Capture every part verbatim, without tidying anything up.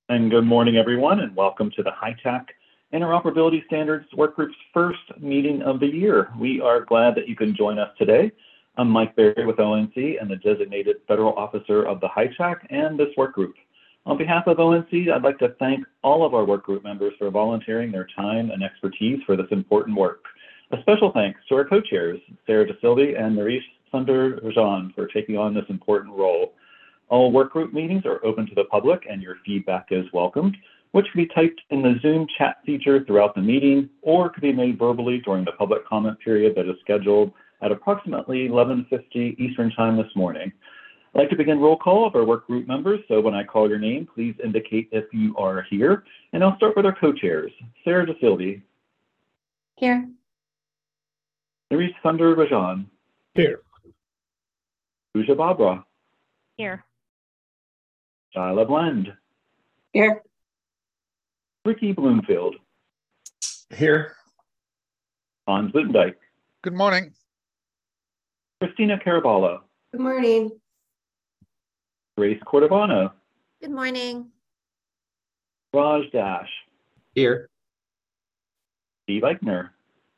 And good morning, everyone, and welcome to the HITAC Interoperability Standards Workgroup's first meeting of the year. We are glad that you can join us today. I'm Mike Berry with O N C and the designated federal officer of the HITAC and this workgroup. On behalf of O N C, I'd like to thank all of our workgroup members for volunteering their time and expertise for this important work. A special thanks to our co-chairs, Sarah DeSilvi and Naresh Sundararajan, for taking on this important role. All workgroup meetings are open to the public and your feedback is welcomed, which can be typed in the Zoom chat feature throughout the meeting or can be made verbally during the public comment period that is scheduled at approximately eleven fifty Eastern Time this morning. I'd like to begin roll call of our workgroup members, so when I call your name, please indicate if you are here. And I'll start with our co-chairs. Sarah DeSilvi. Here. Naresh Sundararajan. Here. Pooja Babra. Here. Shyla Blend. Here. Ricky Bloomfield. Here. Hans Lutendijk. Good morning. Christina Caraballo. Good morning. Grace Cordovano. Good morning. Raj Dash. Here. Steve Eichner.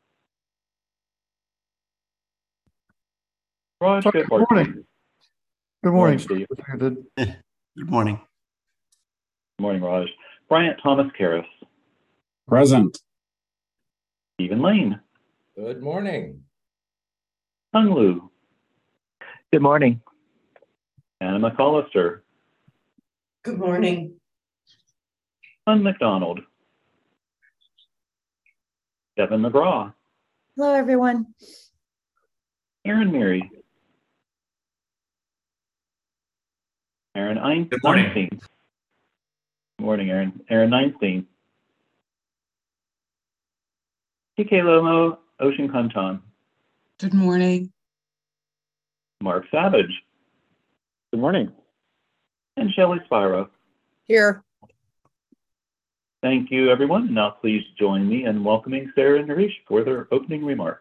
Raj Sorry, good morning. Good morning, Steve. Good morning. Good morning, Raj. Bryant Thomas Karras. Present. Stephen Lane. Good morning. Hung Lu. Good morning. Anna McAllister. Good morning. Hun McDonald. Devin McGraw. Hello, everyone. Aaron Meary. Aaron Einstein. Good morning. Good morning, Aaron. Aaron Einstein. T K Lomo, Ocean Kuntan. Good morning. Mark Savage. Good morning. And Shelley Spiro. Here. Thank you, everyone. Now please join me in welcoming Sarah and Naresh for their opening remarks.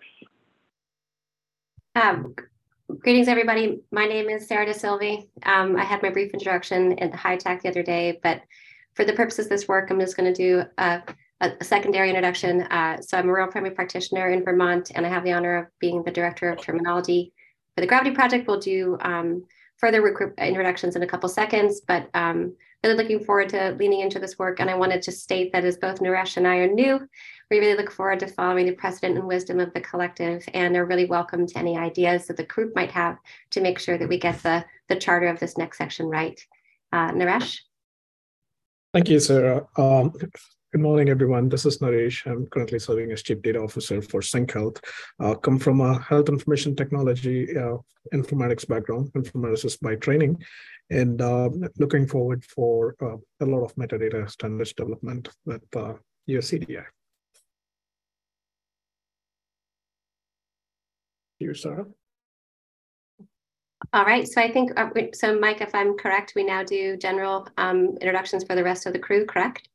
Um, greetings, everybody. My name is Sarah DeSilvi. Um, I had my brief introduction at the HITAC the other day, but for the purposes of this work, I'm just going to do a, a, a secondary introduction. Uh, so I'm a rural primary practitioner in Vermont, and I have the honor of being the director of terminology for the Gravity Project. We'll do um, further introductions in a couple seconds, but um, really looking forward to leaning into this work. And I wanted to state that as both Naresh and I are new, we really look forward to following the precedent and wisdom of the collective, and are really welcome to any ideas that the group might have to make sure that we get the, the charter of this next section right. Uh, Naresh? Thank you, Sarah. Um, good morning, everyone. This is Naresh. I'm currently serving as Chief Data Officer for Sync Health. Uh, come from a health information technology uh, informatics background, informaticist by training, and uh, looking forward for uh, a lot of metadata standards development with uh, U S C D I. You, Sarah. All right, so I think, uh, so Mike, if I'm correct, we now do general um, introductions for the rest of the crew, correct?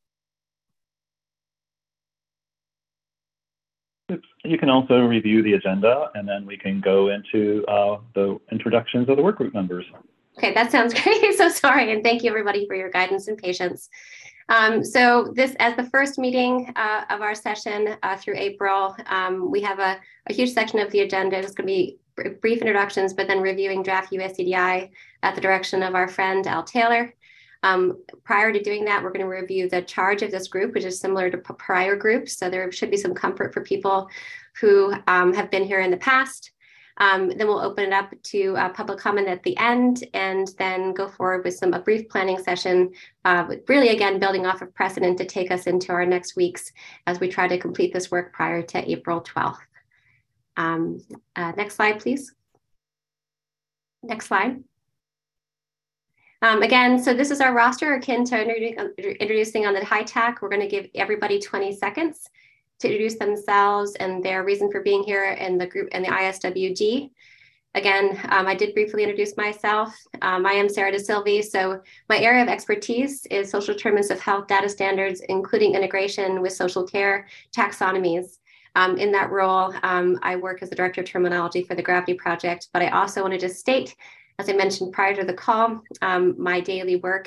You can also review the agenda, and then we can go into uh, the introductions of the workgroup members. Okay, that sounds great. So sorry, and thank you everybody for your guidance and patience. Um, so this, as the first meeting uh, of our session uh, through April, um, we have a, a huge section of the agenda. It's going to be brief introductions, but then reviewing draft U S C D I at the direction of our friend Al Taylor. Um, prior to doing that, we're going to review the charge of this group, which is similar to prior groups. So there should be some comfort for people who um, have been here in the past. Um, then we'll open it up to uh, public comment at the end, and then go forward with some a brief planning session, uh, really, again, building off of precedent to take us into our next weeks as we try to complete this work prior to April twelfth. Um, uh, next slide, please. Next slide. Um, again, so this is our roster akin to introducing on the HITAC. We're going to give everybody twenty seconds to introduce themselves and their reason for being here in the group and the I S W G. Again, um, I did briefly introduce myself. Um, I am Sarah DeSilvi. So my area of expertise is social determinants of health data standards, including integration with social care taxonomies. Um, in that role, um, I work as the Director of Terminology for the Gravity Project, but I also wanted to state, as I mentioned prior to the call, um, my daily work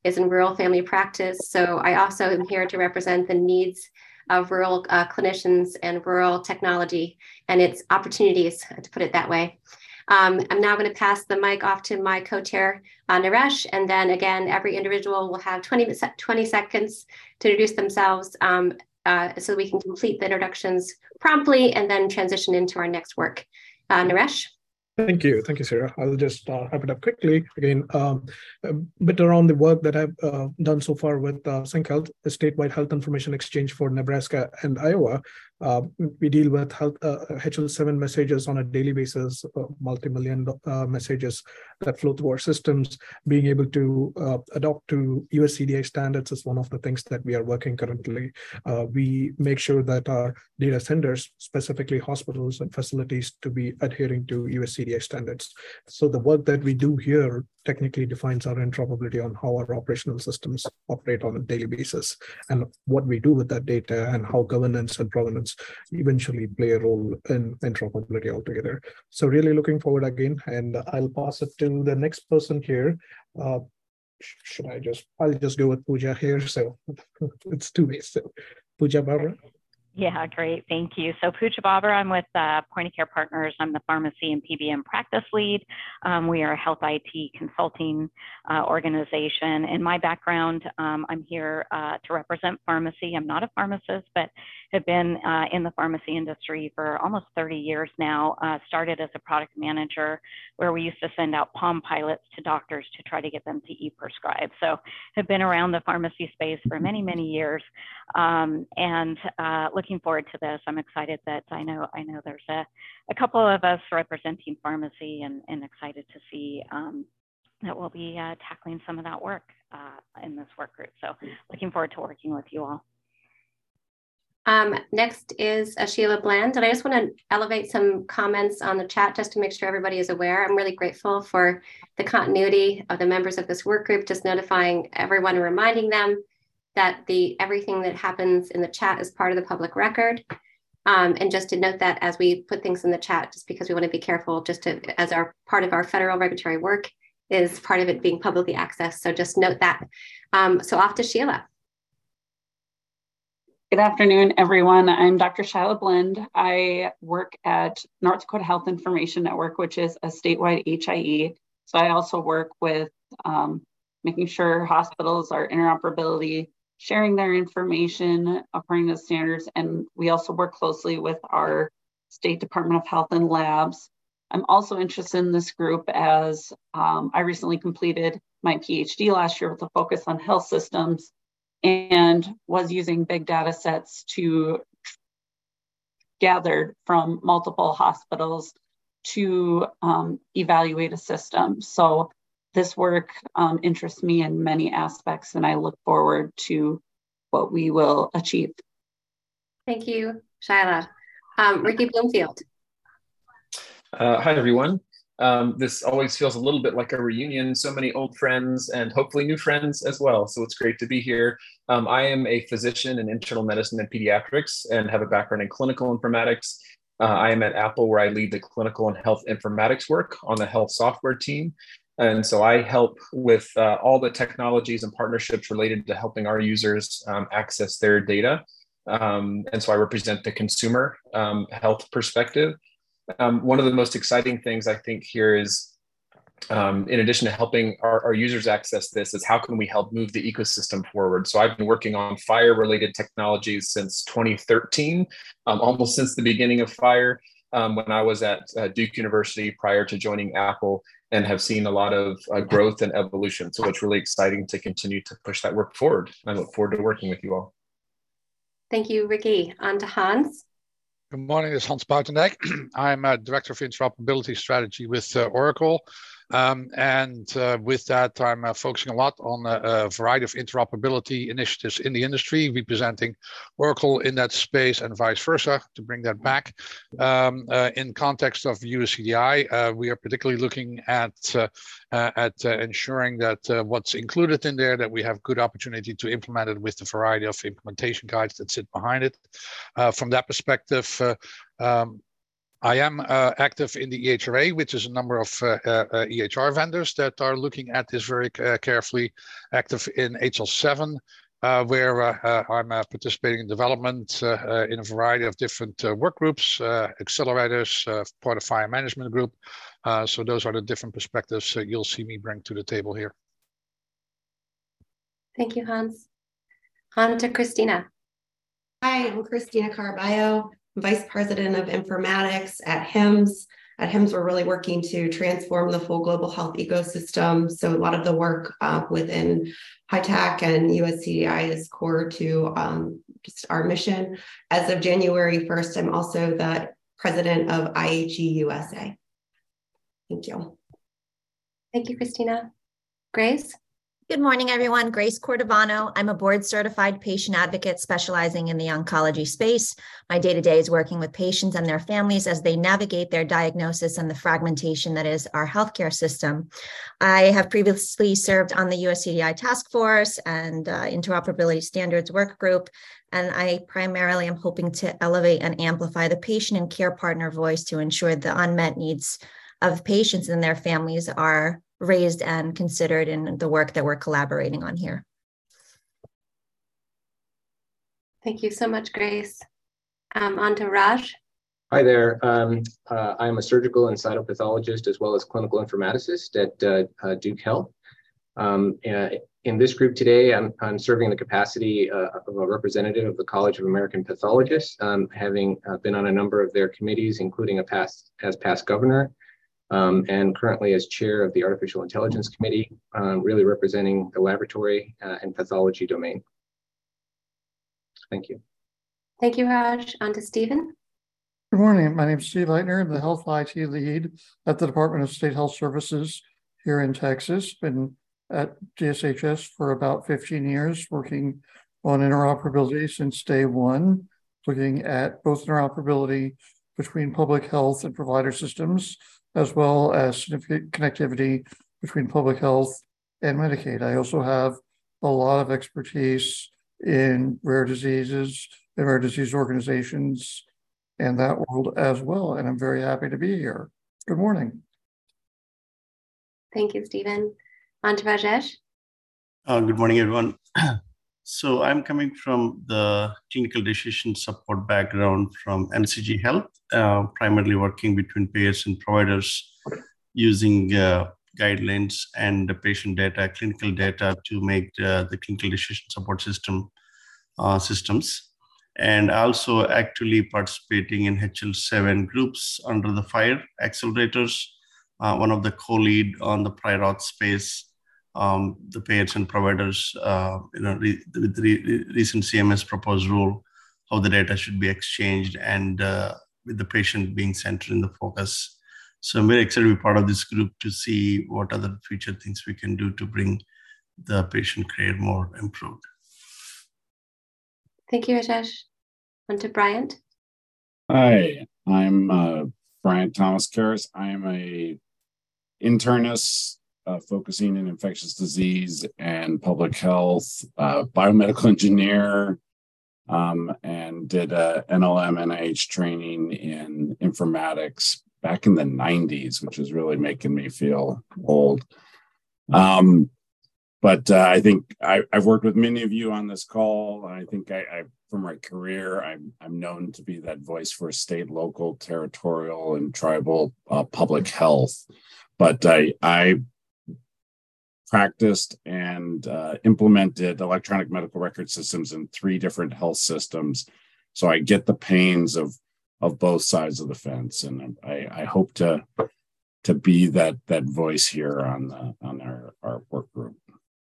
is in rural family practice. So I also am here to represent the needs of rural uh, clinicians and rural technology and its opportunities, to put it that way. Um, I'm now going to pass the mic off to my co-chair, uh, Naresh, and then again, every individual will have twenty, twenty seconds to introduce themselves um, uh, so we can complete the introductions promptly and then transition into our next work. Uh, Naresh? Thank you. Thank you, Sarah. I'll just uh, wrap it up quickly. Again, um, a bit around the work that I've uh, done so far with uh, SyncHealth, a statewide health information exchange for Nebraska and Iowa. Uh, we deal with health uh, H L seven messages on a daily basis, uh, multi-million uh, messages that flow through our systems. Being able to uh, adopt to U S C D A standards is one of the things that we are working currently. Uh, we make sure that our data centers, specifically hospitals and facilities, to be adhering to U S C D A standards. So the work that we do here technically defines our interoperability on how our operational systems operate on a daily basis, and what we do with that data and how governance and provenance eventually play a role in interoperability altogether. So really looking forward again, and I'll pass it to the next person here. Uh, should I just, I'll just go with Pooja here. So it's two ways. So Pooja Barbara. Yeah, great. Thank you. So Pooja Babur, I'm with uh, Point of Care Partners. I'm the pharmacy and P B M practice lead. Um, we are a health I T consulting uh, organization. In my background, um, I'm here uh, to represent pharmacy. I'm not a pharmacist, but have been uh, in the pharmacy industry for almost thirty years now. Uh, started as a product manager where we used to send out Palm Pilots to doctors to try to get them to e-prescribe. So have been around the pharmacy space for many, many years. Um, and uh, looking forward to this. I'm excited that I know I know there's a, a couple of us representing pharmacy, and, and excited to see um, that we'll be uh, tackling some of that work uh, in this work group. So looking forward to working with you all. Um, next is uh, Sheila Bland, and I just want to elevate some comments on the chat just to make sure everybody is aware. I'm really grateful for the continuity of the members of this work group, just notifying everyone and reminding them that the everything that happens in the chat is part of the public record. Um, and just to note that as we put things in the chat, just because we want to be careful, just to, as our part of our federal regulatory work is part of it being publicly accessed. So just note that. Um, so off to Sheila. Good afternoon, everyone. I'm Doctor Sheila Blend. I work at North Dakota Health Information Network, which is a statewide H I E. So I also work with um, making sure hospitals are interoperability, sharing their information according to standards, and we also work closely with our State Department of Health and Labs. I'm also interested in this group as um, I recently completed my PhD last year with a focus on health systems, and was using big data sets to gathered from multiple hospitals to um, evaluate a system. So this work um, interests me in many aspects, and I look forward to what we will achieve. Thank you, Sheila. Um, Ricky Bloomfield. Uh, hi, everyone. Um, this always feels a little bit like a reunion, so many old friends and hopefully new friends as well. So it's great to be here. Um, I am a physician in internal medicine and pediatrics and have a background in clinical informatics. Uh, I am at Apple, where I lead the clinical and health informatics work on the health software team. And so I help with uh, all the technologies and partnerships related to helping our users um, access their data. Um, and so I represent the consumer um, health perspective. Um, one of the most exciting things I think here is, um, in addition to helping our, our users access this, is how can we help move the ecosystem forward? So I've been working on FHIR-related technologies since twenty thirteen, um, almost since the beginning of FHIR, um, when I was at uh, Duke University prior to joining Apple, and have seen a lot of uh, growth and evolution. So it's really exciting to continue to push that work forward. I look forward to working with you all. Thank you, Ricky. On to Hans. Good morning, this is Hans Buitendijk. I'm a Director of Interoperability Strategy with uh, Oracle. Um, and uh, with that, I'm uh, focusing a lot on a, a variety of interoperability initiatives in the industry, representing Oracle in that space and vice versa, to bring that back. Um, uh, in context of U S C D I, uh, we are particularly looking at, uh, uh, at uh, ensuring that uh, what's included in there, that we have good opportunity to implement it with the variety of implementation guides that sit behind it. Uh, from that perspective, uh, um, I am uh, active in the E H R A, which is a number of uh, uh, E H R vendors that are looking at this very uh, carefully. Active in H L seven, uh, where uh, uh, I'm uh, participating in development uh, uh, in a variety of different uh, work groups, uh, accelerators, uh, part of fire management group. Uh, so those are the different perspectives uh, you'll see me bring to the table here. Thank you, Hans. On to Christina. Hi, I'm Christina Caraballo, Vice President of Informatics at HIMSS. At HIMSS, we're really working to transform the full global health ecosystem. So a lot of the work uh, within HITAC and U S C D I is core to um, just our mission. As of January first, I'm also the president of I H E U S A. Thank you. Thank you, Christina. Grace? Good morning, everyone. Grace Cordovano. I'm a board-certified patient advocate specializing in the oncology space. My day-to-day is working with patients and their families as they navigate their diagnosis and the fragmentation that is our healthcare system. I have previously served on the U S C D I task force and uh, interoperability standards work group, and I primarily am hoping to elevate and amplify the patient and care partner voice to ensure the unmet needs of patients and their families are raised and considered in the work that we're collaborating on here. Thank you so much, Grace. Um, on to Raj. Hi there. Um, uh, I'm a surgical and cytopathologist as well as clinical informaticist at uh, uh, Duke Health. Um, uh, in this group today, I'm, I'm serving in the capacity uh, of a representative of the College of American Pathologists, um, having uh, been on a number of their committees, including a past as past governor. Um, and currently as chair of the Artificial Intelligence Committee, um, really representing the laboratory uh, and pathology domain. Thank you. Thank you, Raj. On to Stephen. Good morning. My name is Steve Leitner. I'm the Health I T lead at the Department of State Health Services here in Texas. Been at D S H S for about fifteen years, working on interoperability since day one, looking at both interoperability between public health and provider systems, as well as significant connectivity between public health and Medicaid. I also have a lot of expertise in rare diseases and rare disease organizations and that world as well. And I'm very happy to be here. Good morning. Thank you, Stephen. On to Rajesh. Uh, good morning, everyone. So I'm coming from the clinical decision support background from M C G Health, uh, primarily working between payers and providers using uh, guidelines and the patient data, clinical data to make uh, the clinical decision support system uh, systems. And also actually participating in H L seven groups under the FHIR accelerators, uh, one of the co-lead on the prior auth space. Um, the payers and providers, uh, you know, re, with the re, recent C M S proposed rule, how the data should be exchanged and uh, with the patient being centered in the focus. So I'm very excited to be part of this group to see what other future things we can do to bring the patient care more improved. Thank you, Rajesh. On to Bryant. Hi, I'm uh, Bryant Thomas Karras. I am a internist Uh, focusing in infectious disease and public health, uh, biomedical engineer, um, and did a N L M N I H training in informatics back in the nineties, which is really making me feel old. Um, but uh, I think I, I've worked with many of you on this call. I think I, I from my career, I'm, I'm known to be that voice for state, local, territorial, and tribal uh, public health. But I, I practiced and uh, implemented electronic medical record systems in three different health systems. So I get the pains of of both sides of the fence. And I, I hope to to be that that voice here on the, on our, our work group.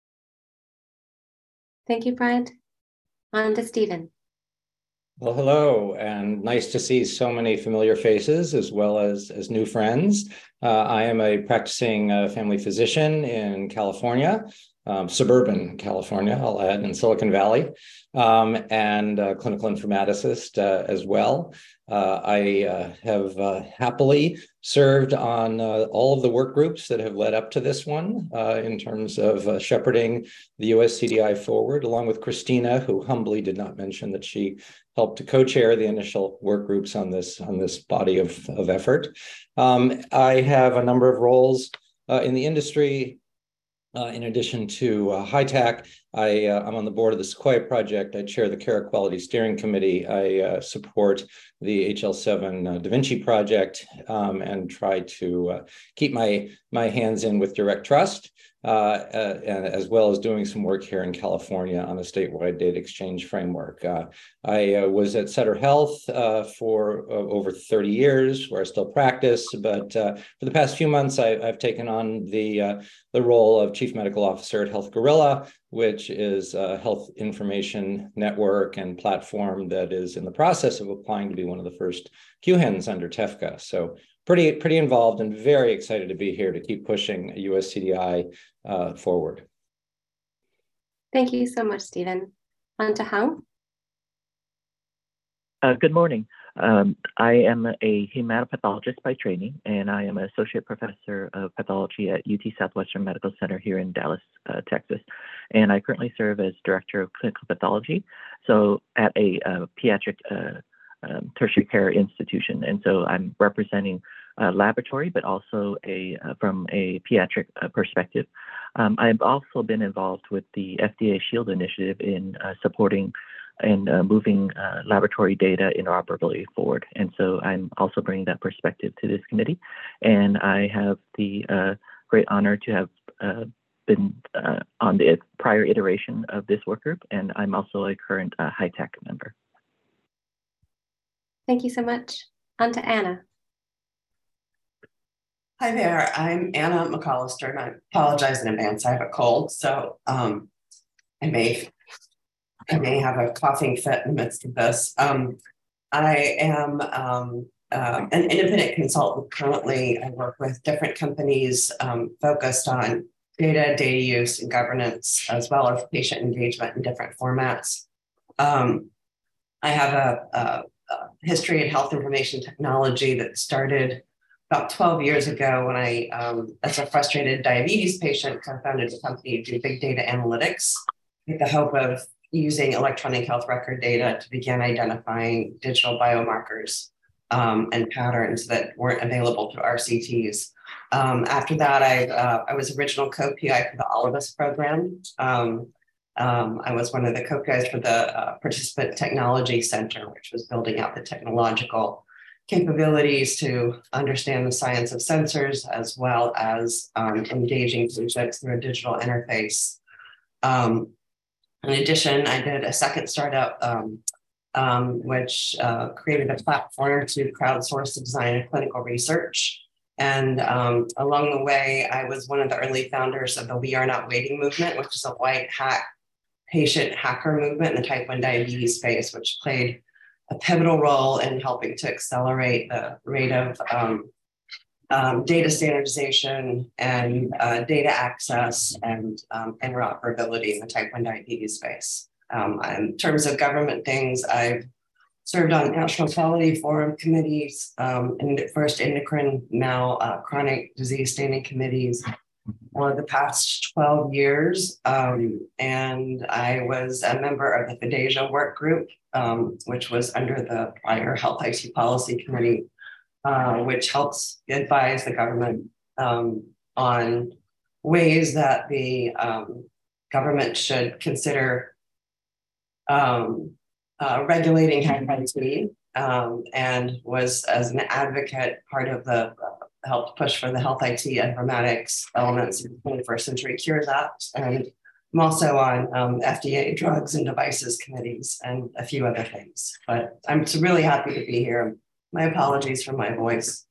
Thank you, Bryant. On to Stephen. Well, hello, and nice to see so many familiar faces as well as, as new friends. Uh, I am a practicing uh, family physician in California, um, suburban California, I'll add, in Silicon Valley, um, and a clinical informaticist uh, as well. Uh, I uh, have uh, happily served on uh, all of the work groups that have led up to this one uh, in terms of uh, shepherding the U S C D I forward, along with Christina, who humbly did not mention that she helped to co-chair the initial work groups on this, on this body of, of effort. Um, I have a number of roles uh, in the industry. Uh, in addition to uh, HITAC, I, uh, I'm on the board of the Sequoia Project. I chair the Care Quality Steering Committee. I uh, support the H L seven uh, Da Vinci Project um, and try to uh, keep my, my hands in with Direct Trust, uh, uh, and as well as doing some work here in California on a statewide data exchange framework. Uh, I uh, was at Sutter Health uh, for uh, over thirty years, where I still practice, but uh, for the past few months, I, I've taken on the, uh, the role of Chief Medical Officer at Health Gorilla, which is a health information network and platform that is in the process of applying to be one of the first Q H I Ns under TEFCA. So pretty, pretty involved and very excited to be here to keep pushing U S C D I uh, forward. Thank you so much, Stephen. On to Hung. Uh, good morning. Um, I am a hematopathologist by training, and I am an associate professor of pathology at U T Southwestern Medical Center here in Dallas, uh, Texas. And I currently serve as director of clinical pathology, so at a uh, pediatric uh, um, tertiary care institution. And so I'm representing a laboratory, but also a uh, from a pediatric uh, perspective. Um, I've also been involved with the F D A SHIELD initiative in uh, supporting and uh, moving uh, laboratory data interoperability forward. And so I'm also bringing that perspective to this committee. And I have the uh, great honor to have uh, been uh, on the prior iteration of this work group. And I'm also a current uh, HITAC member. Thank you so much. On to Anna. Hi there, I'm Anna McAllister, and I apologize in advance. I have a cold, so um, I may I may have a coughing fit in the midst of this. Um, I am um, uh, an independent consultant currently. I work with different companies um, focused on data, data use, and governance, as well as patient engagement in different formats. Um, I have a, a, a history in health information technology that started about twelve years ago when I, um, as a frustrated diabetes patient, co-founded a company to do big data analytics with the hope of using electronic health record data to begin identifying digital biomarkers um, and patterns that weren't available to R C Ts. Um, after that, I, uh, I was original co-P I for the All of Us program. Um, um, I was one of the co-P Is for the uh, Participant Technology Center, which was building out the technological capabilities to understand the science of sensors, as well as um, engaging subjects through a digital interface. Um, in addition, I did a second startup, um, um, which uh, created a platform to crowdsource the design of clinical research. And um, along the way, I was one of the early founders of the We Are Not Waiting movement, which is a white hat patient hacker movement in the type one diabetes space, which played a pivotal role in helping to accelerate the rate of um, um, data standardization and uh, data access and um, interoperability in the type one diabetes space. Um, in terms of government things, I've served on National Quality Forum committees, um, and first endocrine, now uh, chronic disease standing committees for the past twelve years. Um, and I was a member of the FIDESIA work group, um, which was under the prior Health I T Policy Committee, uh, which helps advise the government um, on ways that the um, government should consider um, uh, regulating Health I T, um, and was as an advocate part of the uh, helped push for the Health I T informatics elements of the twenty-first Century Cures Act. And I'm also on um, F D A drugs and devices committees and a few other things. But I'm really happy to be here. My apologies for my voice.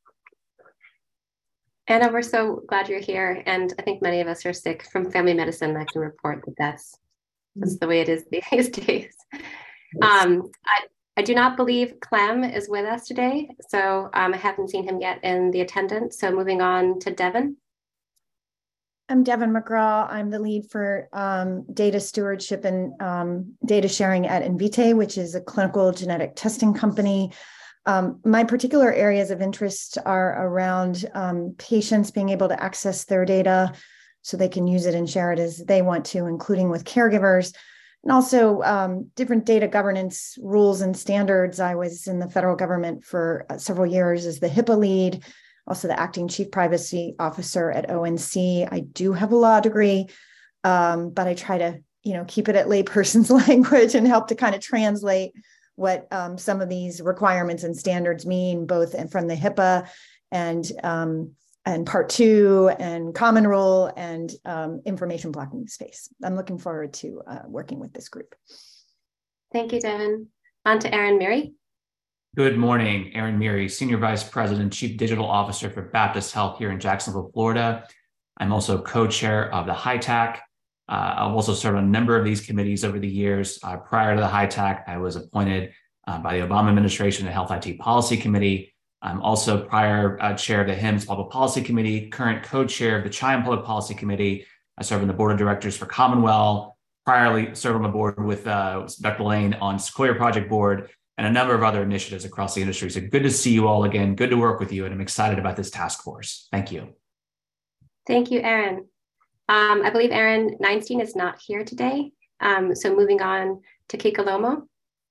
Anna, we're so glad you're here. And I think many of us are sick from family medicine. I can report that that's, that's the way it is these days. Um, I, I do not believe Clem is with us today, so um, I haven't seen him yet in the attendance. So moving on to Devin. I'm Devin McGraw. I'm the lead for um, data stewardship and um, data sharing at Invitae, which is a clinical genetic testing company. Um, my particular areas of interest are around um, patients being able to access their data so they can use it and share it as they want to, including with caregivers, and also um, different data governance rules and standards. I was in the federal government for several years as the HIPAA lead, also the acting chief privacy officer at O N C. I do have a law degree, um, but I try to, you know, keep it at layperson's language and help to kind of translate what um, some of these requirements and standards mean, both from the HIPAA and um, and part two and common rule and um, information blocking space. I'm looking forward to uh, working with this group. Thank you, Devin. On to Aaron Murray. Good morning, Aaron Murray, Senior Vice President, Chief Digital Officer for Baptist Health here in Jacksonville, Florida. I'm also co-chair of the HITAC. Uh, I've also served on a number of these committees over the years. Uh, prior to the HITAC, I was appointed uh, by the Obama administration to the Health I T Policy Committee. I'm also prior uh, chair of the HIMSS Public Policy Committee, current co-chair of the CHIAM Public Policy Committee. I serve on the board of directors for Commonwealth. Priorly served on the board with uh, Doctor Lane on Sequoia Project Board and a number of other initiatives across the industry. So good to see you all again. Good to work with you. And I'm excited about this task force. Thank you. Thank you, Aaron. Um, I believe Aaron Neinstein is not here today. Um, so moving on to Kika Lomo.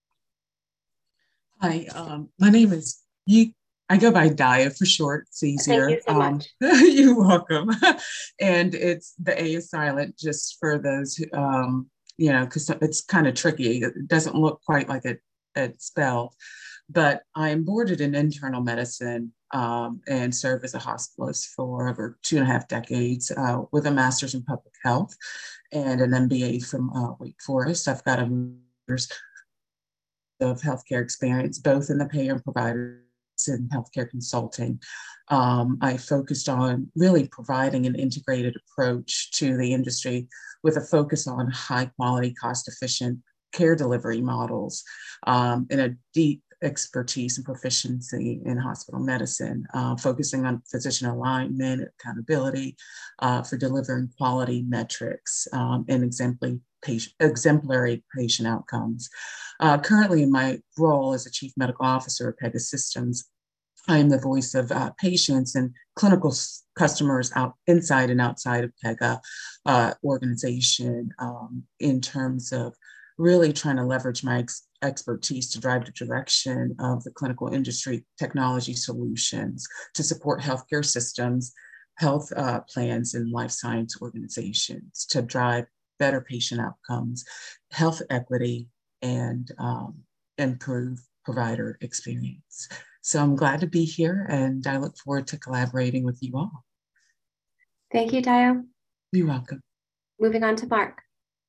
Hi, um, my name is, you, I go by Daya for short. It's easier. Thank you so um, much. You're welcome. And it's, the A is silent just for those, who, um, you know, because it's kind of tricky. It doesn't look quite like it it's spelled, but I'm boarded in internal medicine um, and serve as a hospitalist for over two and a half decades uh, with a master's in public health and an M B A from uh, Wake Forest. I've got a years of healthcare experience, both in the payer and provider and healthcare consulting. Um, I focused on really providing an integrated approach to the industry with a focus on high quality, cost efficient care delivery models um, and a deep expertise and proficiency in hospital medicine, uh, focusing on physician alignment, accountability uh, for delivering quality metrics um, and exemplary patient, exemplary patient outcomes. Uh, currently in my role as a chief medical officer at Pega Systems, I am the voice of uh, patients and clinical customers out inside and outside of Pega uh, organization um, in terms of really trying to leverage my ex expertise to drive the direction of the clinical industry technology solutions to support healthcare systems, health uh, plans, and life science organizations to drive better patient outcomes, health equity, and um, improve provider experience. So I'm glad to be here and I look forward to collaborating with you all. Thank you, Dio. You're welcome. Moving on to Mark.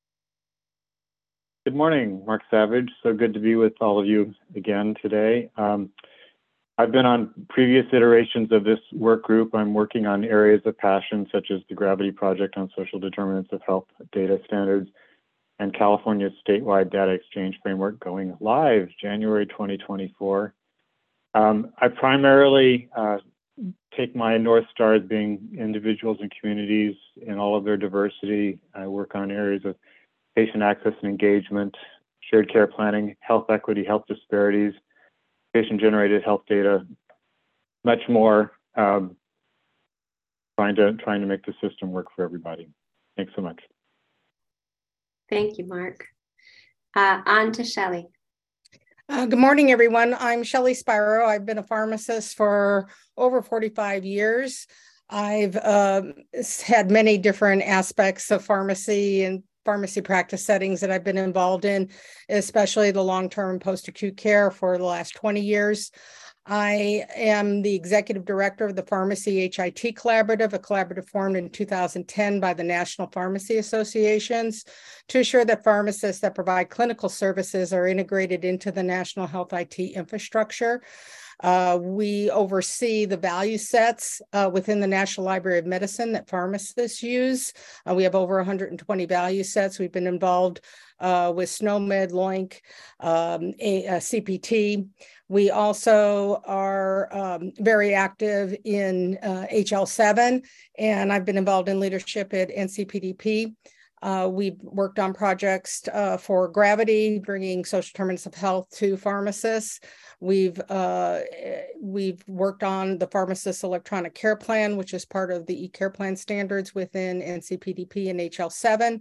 Good morning, Mark Savage. So good to be with all of you again today. Um, I've been on previous iterations of this work group. I'm working on areas of passion, such as the Gravity Project on Social Determinants of Health Data Standards and California's statewide data exchange framework going live January twenty twenty-four. Um, I primarily uh, take my North Star as being individuals and communities in all of their diversity. I work on areas of patient access and engagement, shared care planning, health equity, health disparities, patient-generated health data, much more, um, trying to trying to make the system work for everybody. Thanks so much. Thank you, Mark. Uh, on to Shelley. Uh, good morning, everyone. I'm Shelley Spiro. I've been a pharmacist for over forty-five years. I've uh, had many different aspects of pharmacy and pharmacy practice settings that I've been involved in, especially the long-term post-acute care for the last twenty years. I am the executive director of the Pharmacy H I T Collaborative, a collaborative formed in two thousand ten by the National Pharmacy Associations to ensure that pharmacists that provide clinical services are integrated into the National Health I T infrastructure. Uh, we oversee the value sets uh, within the National Library of Medicine that pharmacists use. Uh, we have over one hundred twenty value sets. We've been involved uh, with SNOMED, LOINC, um, a, a C P T. We also are um, very active in uh, H L seven, and I've been involved in leadership at N C P D P. Uh, we've worked on projects uh, for Gravity, bringing social determinants of health to pharmacists. We've uh, we've worked on the pharmacist electronic care plan, which is part of the e-care plan standards within N C P D P and H L seven.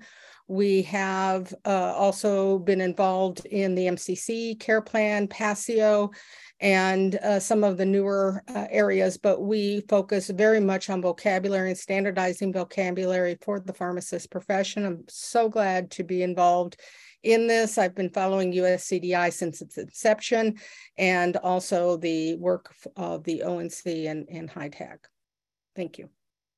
We have uh, also been involved in the M C C care plan, PASSIO, and uh, some of the newer uh, areas, but we focus very much on vocabulary and standardizing vocabulary for the pharmacist profession. I'm so glad to be involved in this. I've been following U S C D I since its inception, and also the work of the O N C and, and HITAC. Thank you.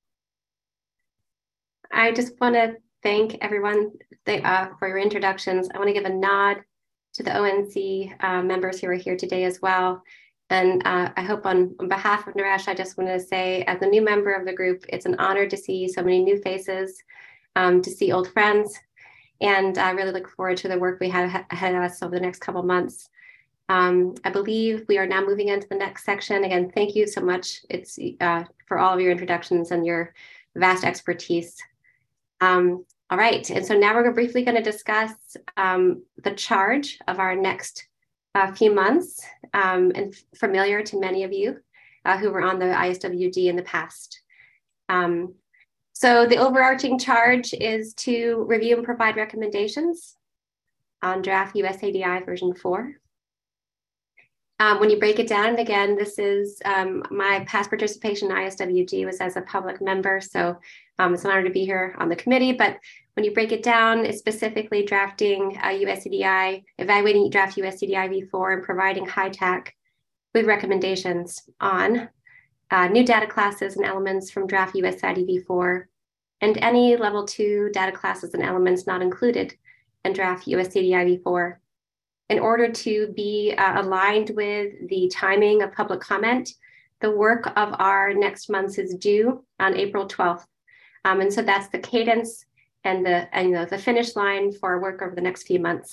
I just want to thank everyone uh, for your introductions. I want to give a nod to the O N C uh, members who are here today as well. And uh, I hope on, on behalf of Naresh, I just want to say, as a new member of the group, it's an honor to see so many new faces, um, to see old friends. And I really look forward to the work we have ahead of us over the next couple of months. Um, I believe we are now moving into the next section. Again, thank you so much it's, uh, for all of your introductions and your vast expertise. Um, all right, and so now we're briefly going to discuss um, the charge of our next uh, few months, um, and familiar to many of you uh, who were on the I S W D in the past. Um, so the overarching charge is to review and provide recommendations on draft U S A D I version four. Um, when you break it down, again, this is um, my past participation in I S W D was as a public member, so um, it's an honor to be here on the committee. But when you break it down, it's specifically drafting uh, U S C D I, evaluating draft U S C D I v four, and providing HITAC with recommendations on uh, new data classes and elements from draft U S A D I v four, and any level two data classes and elements not included in draft U S C D I v four. In order to be uh, aligned with the timing of public comment, the work of our next month is due on April twelfth. Um, and so that's the cadence and the, and the, the finish line for our work over the next few months.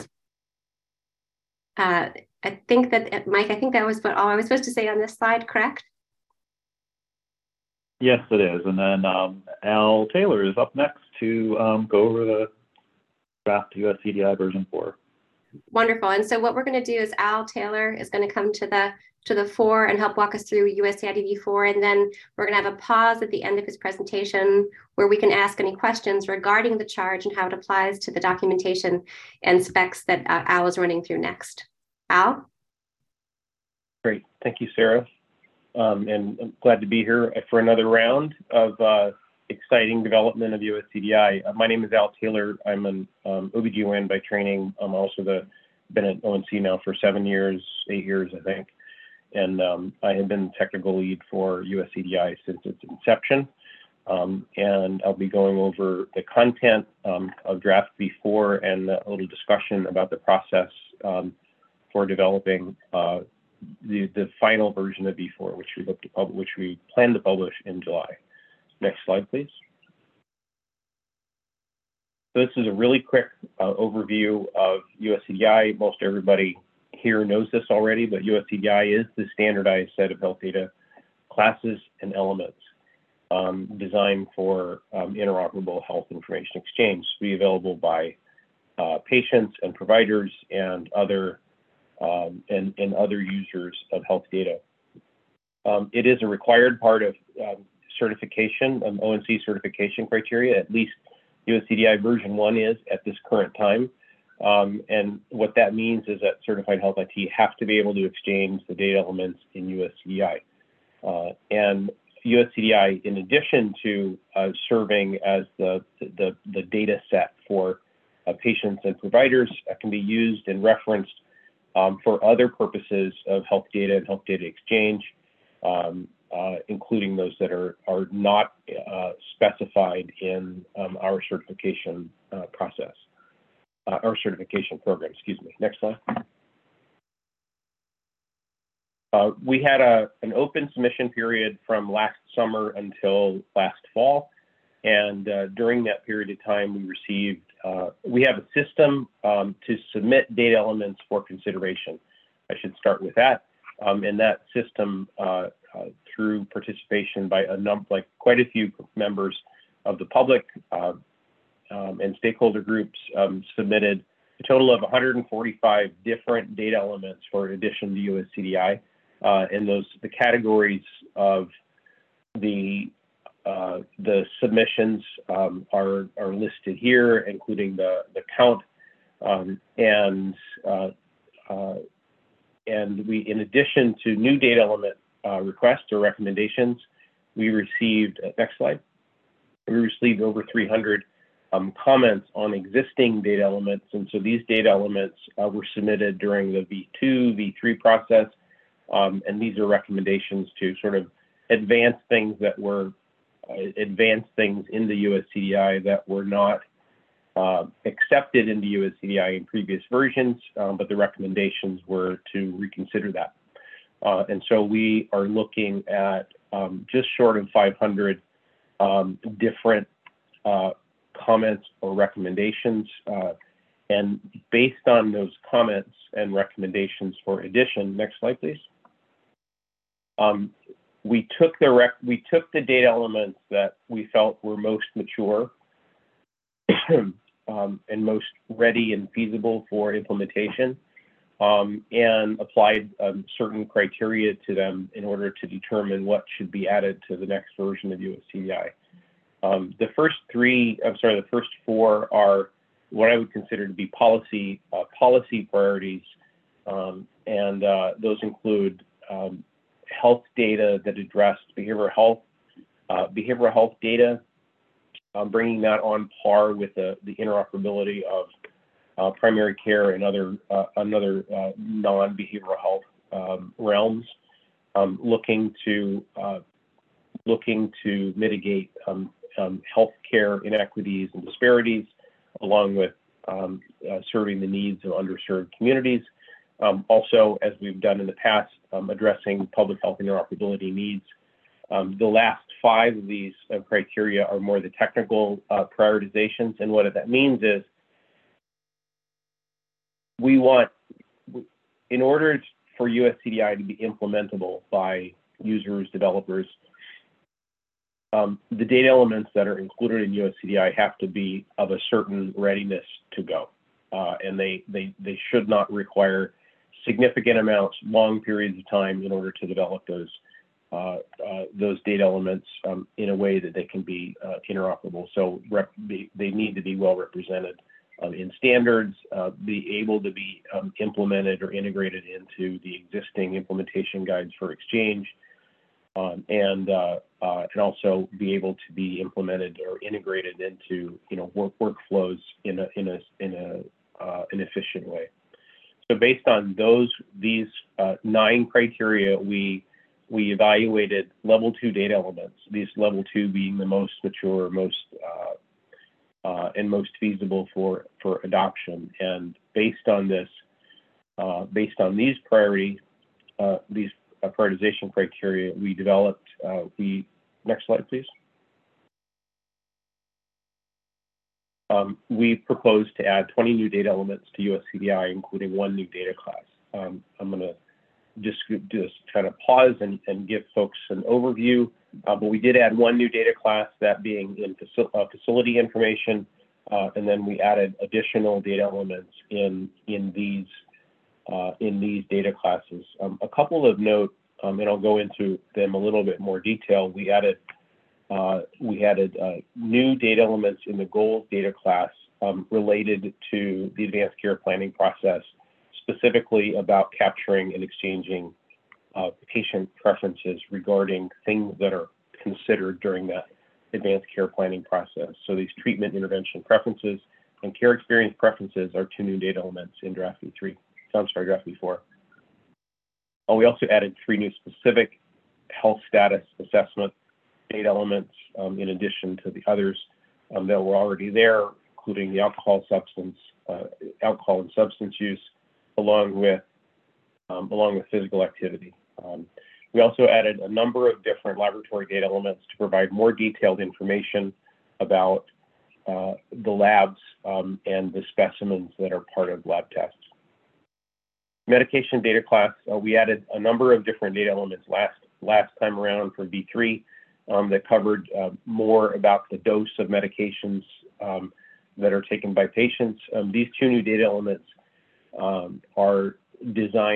Uh, I think that, Mike, I think that was what all I was supposed to say on this slide, correct? Yes, it is. And then um, Al Taylor is up next to um, go over the draft U S C D I version four. Wonderful. And so what we're going to do is Al Taylor is going to come to the to the fore and help walk us through U S A I D v four. And then we're going to have a pause at the end of his presentation where we can ask any questions regarding the charge and how it applies to the documentation and specs that uh, Al is running through next. Al? Great. Thank you, Sarah. Um, and I'm glad to be here for another round of uh, exciting development of U S C D I. Uh, my name is Al Taylor. I'm an um, O B G Y N by training. I'm also the been at O N C now for seven years, eight years, I think. And um, I have been technical lead for U S C D I since its inception. Um, and I'll be going over the content um, of draft v four and a little discussion about the process um, for developing uh, the, the final version of v four, which we look to publish, which we plan to publish in July. Next slide, please. So this is a really quick uh, overview of U S C D I. Most everybody here knows this already, but U S C D I is the standardized set of health data classes and elements um, designed for um, interoperable health information exchange to be available by uh, patients and providers and other um, and, and other users of health data. Um, it is a required part of um, certification, um, O N C certification criteria, at least U S C D I version one is at this current time. Um, and what that means is that certified health I T have to be able to exchange the data elements in U S C D I. Uh, and U S C D I, in addition to uh, serving as the, the, the data set for uh, patients and providers, uh, can be used and referenced um, for other purposes of health data and health data exchange, um, uh, including those that are, are not uh, specified in um, our certification uh, process. Uh, our certification program, excuse me. Next slide. Uh, we had a, an open submission period from last summer until last fall. And uh, during that period of time, we received, uh, we have a system um, to submit data elements for consideration. I should start with that. Um, and that system, uh, uh, through participation by a number, like quite a few members of the public, uh, Um, and stakeholder groups um, submitted a total of one hundred forty-five different data elements for addition to U S C D I. Uh, and those, the categories of the uh, the submissions um, are, are listed here, including the, the count. Um, and, uh, uh, and we, in addition to new data element uh, requests or recommendations, we received, uh, next slide, we received over three hundred um, comments on existing data elements. And so these data elements uh, were submitted during the V two, V three process. Um, and these are recommendations to sort of advance things that were, uh, advance things in the U S C D I that were not uh, accepted in the U S C D I in previous versions, um, but the recommendations were to reconsider that. Uh, and so we are looking at um, just short of five hundred um, different uh, comments or recommendations. Uh, and based on those comments and recommendations for addition, next slide, please. Um, we took the rec we took the data elements that we felt were most mature um, and most ready and feasible for implementation, um, and applied um, certain criteria to them in order to determine what should be added to the next version of U S C D I. Um, the first three, I'm sorry, the first four are what I would consider to be policy uh, policy priorities, um, and uh, those include um, health data that addressed behavioral health, uh, behavioral health data, um, bringing that on par with the, the interoperability of uh, primary care and other uh, another uh, non-behavioral health um, realms, um, looking to uh, looking to mitigate um, um, healthcare inequities and disparities, along with um, uh, serving the needs of underserved communities. Um, also, as we've done in the past, um, addressing public health interoperability needs. Um, the last five of these uh, criteria are more the technical uh, prioritizations. And what that means is we want, in order for U S C D I to be implementable by users, developers, um, the data elements that are included in U S C D I have to be of a certain readiness to go. Uh, and they, they, they should not require significant amounts, long periods of time in order to develop those uh, uh, those data elements um, in a way that they can be uh, interoperable. So rep they, they need to be well represented um, in standards, uh, be able to be um, implemented or integrated into the existing implementation guides for exchange, um, and uh, uh, and also be able to be implemented or integrated into you know work workflows in a in a in a uh, an efficient way. So based on those, these uh, nine criteria, we we evaluated level two data elements. These level two being the most mature, most uh, uh, and most feasible for for adoption. And based on this, uh, based on these priority, uh, these uh, prioritization criteria, we developed. Uh, we next slide, please. Um, we proposed to add twenty new data elements to U S C D I, including one new data class. Um, I'm going to just, just kind of pause and, and give folks an overview, uh, but we did add one new data class, that being in faci uh, facility information, uh, and then we added additional data elements in, in, these, uh, in these data classes. Um, a couple of note, um, and I'll go into them a little bit more detail. We added Uh, we added uh, new data elements in the goals data class um, related to the advanced care planning process, specifically about capturing and exchanging uh, patient preferences regarding things that are considered during that advanced care planning process. So these treatment intervention preferences and care experience preferences are two new data elements in draft V three. I'm sorry, draft V four. Oh, we also added three new specific health status assessment data elements um, in addition to the others um, that were already there, including the alcohol substance, uh, alcohol and substance use, along with um, along with physical activity. Um, we also added a number of different laboratory data elements to provide more detailed information about uh, the labs um, and the specimens that are part of lab tests. Medication data class, uh, we added a number of different data elements last last time around for V three. Um, that covered uh, more about the dose of medications um, that are taken by patients. Um, these two new data elements um, are designed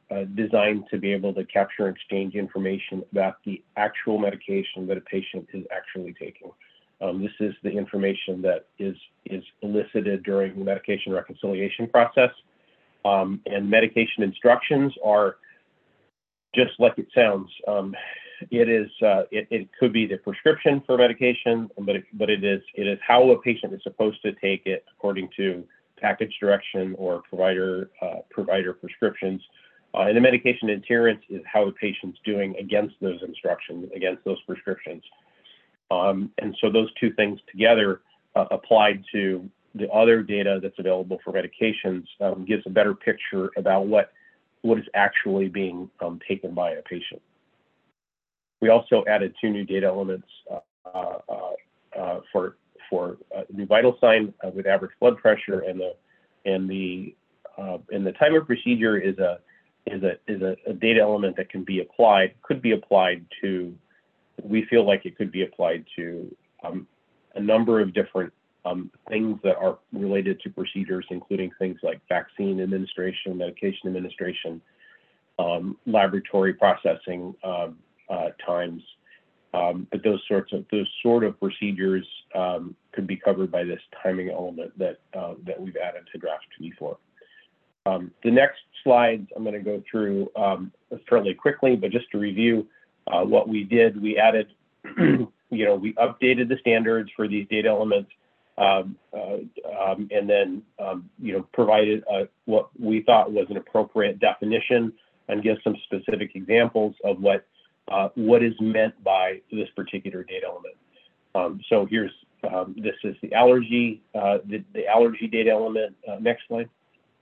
uh, designed to be able to capture and exchange information about the actual medication that a patient is actually taking. Um, this is the information that is, is elicited during the medication reconciliation process. Um, and medication instructions are just like it sounds. Um, it is, uh, it, it could be the prescription for medication, but it, but it is, it is how a patient is supposed to take it according to package direction or provider, uh, provider prescriptions. Uh, and the medication adherence is how the patient's doing against those instructions, against those prescriptions. Um, and so those two things together uh, applied to the other data that's available for medications um, gives a better picture about what, what is actually being um, taken by a patient. We also added two new data elements uh, uh, uh, for, for a new vital sign uh, with average blood pressure, and the, and the, uh, and the timer procedure is a, is a, is a, a data element that can be applied, could be applied to, we feel like it could be applied to um, a number of different um, things that are related to procedures, including things like vaccine administration, medication administration, um, laboratory processing um, uh, times. Um, but those sorts of those sort of procedures um, could be covered by this timing element that uh, that we've added to draft V four. Um, the next slides I'm going to go through um, fairly quickly, but just to review. Uh, what we did, we added, you know, we updated the standards for these data elements, um, uh, um, and then, um, you know, provided uh, what we thought was an appropriate definition and give some specific examples of what uh, what is meant by this particular data element. Um, so here's, um, this is the allergy, uh, the, the allergy data element. Uh, next slide.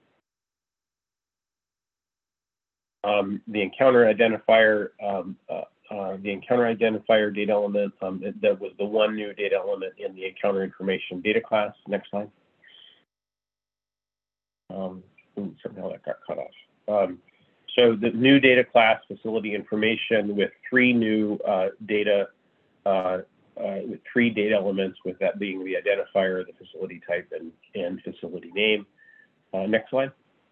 Um, the encounter identifier, um, uh, uh, the encounter identifier data element, um, that, that was the one new data element in the encounter information data class. Next slide. Um, ooh, somehow that got cut off. Um, so the new data class, facility information, with three new uh, data, uh, uh, with three data elements, with that being the identifier, the facility type, and, and facility name. Uh, next slide.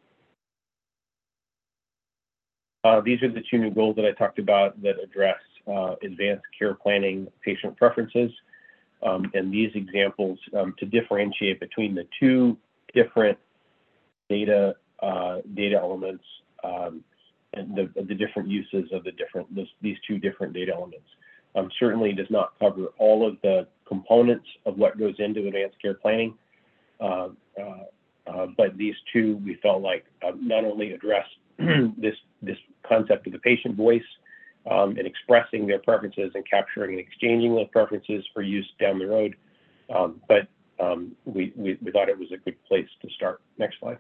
Uh, these are the two new goals that I talked about that address uh, advanced care planning patient preferences. Um, and these examples um, to differentiate between the two different data uh, data elements um, and the, the different uses of the different this, these two different data elements. Um, certainly does not cover all of the components of what goes into advanced care planning. Uh, uh, uh, but these two we felt like uh, not only address this this concept of the patient voice um, and expressing their preferences and capturing and exchanging those preferences for use down the road, um, but um, we, we we thought it was a good place to start. Next slide.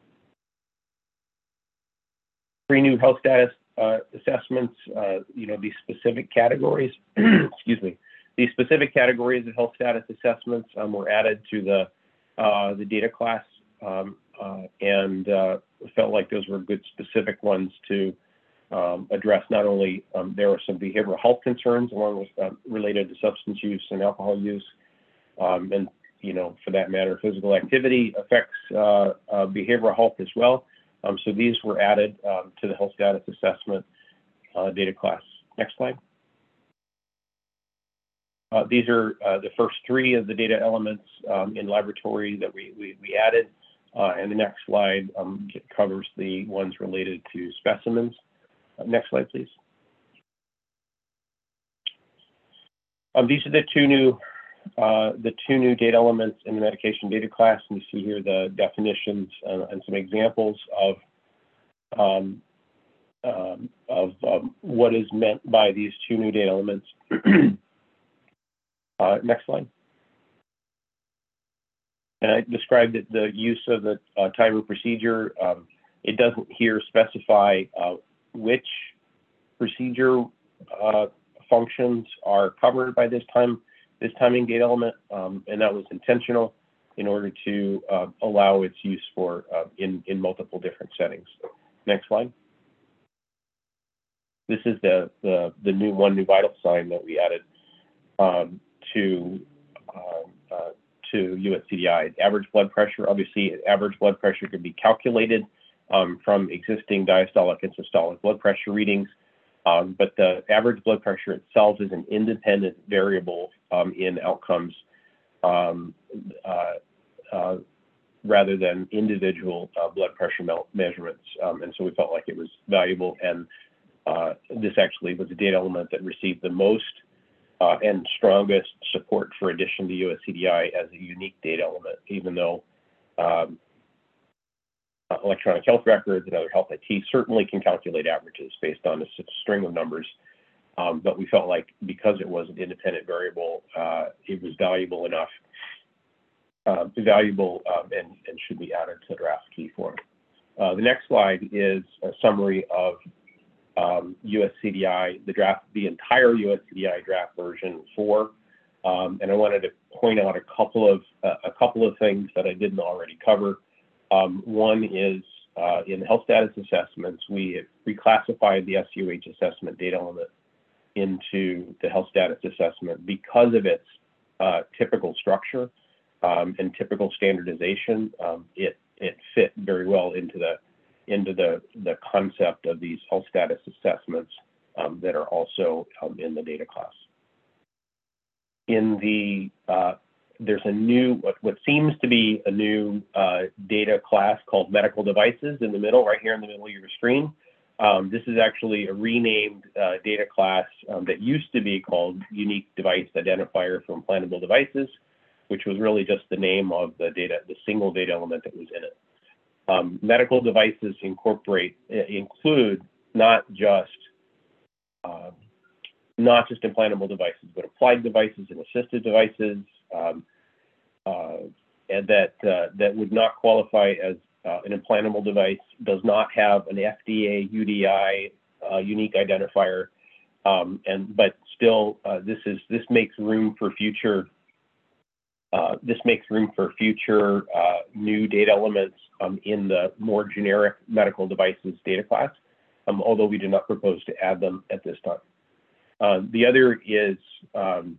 Three new health status uh, assessments. Uh, you know, these specific categories. excuse me. These specific categories of health status assessments um, were added to the uh, the data class. Um, uh, and uh, felt like those were good specific ones to um, address. Not only um, there were some behavioral health concerns along with uh, related to substance use and alcohol use, um, and you know, for that matter, physical activity affects uh, uh, behavioral health as well. Um, so these were added um, to the health status assessment uh, data class. Next slide. Uh, these are uh, the first three of the data elements um, in laboratory that we, we, we added. Uh, and the next slide um, covers the ones related to specimens. Uh, next slide, please. Um, these are the two new, uh, the two new data elements in the medication data class. And you see here the definitions uh, and some examples of um, um, of um, what is meant by these two new data elements. uh, next slide. And I described it, the use of the uh, timer procedure. Um, it doesn't here specify uh, which procedure uh, functions are covered by this time, this timing data element, um, and that was intentional in order to uh, allow its use for uh, in in multiple different settings. Next slide. This is the the the new one new vital sign that we added um, to. Uh, uh, to U S C D I. Average blood pressure, obviously average blood pressure can be calculated um, from existing diastolic and systolic blood pressure readings. Um, but the average blood pressure itself is an independent variable um, in outcomes um, uh, uh, rather than individual uh, blood pressure measurements. Um, and so we felt like it was valuable. And uh, this actually was a data element that received the most uh, and strongest support for addition to U S C D I as a unique data element, even though um, Uh, electronic health records and other health I T certainly can calculate averages based on a string of numbers. Um, but we felt like because it was an independent variable, uh, it was valuable enough, uh, valuable um, and, and should be added to draft V four. Uh, the next slide is a summary of um, U S C D I, the draft, the entire U S C D I draft version four. Um, and I wanted to point out a couple of uh, a couple of things that I didn't already cover. Um, one is uh, in health status assessments, we reclassified the S U H assessment data element into the health status assessment because of its uh, typical structure um, and typical standardization. Um, it it fit very well into the into the the concept of these health status assessments um, that are also um, in the data class. In the uh, there's a new, what, what seems to be a new uh, data class called medical devices in the middle, right here in the middle of your screen. Um, this is actually a renamed uh, data class um, that used to be called Unique Device Identifier for Implantable Devices, which was really just the name of the data, the single data element that was in it. Um, medical devices incorporate, include not just uh, not just implantable devices, but applied devices and assisted devices, um, uh, and that uh, that would not qualify as uh, an implantable device, does not have an F D A U D I uh, unique identifier, um, and but still uh, this is this makes room for future. Uh, this makes room for future uh, new data elements um, in the more generic medical devices data class, um, although we do not propose to add them at this time. Uh, the other is, um,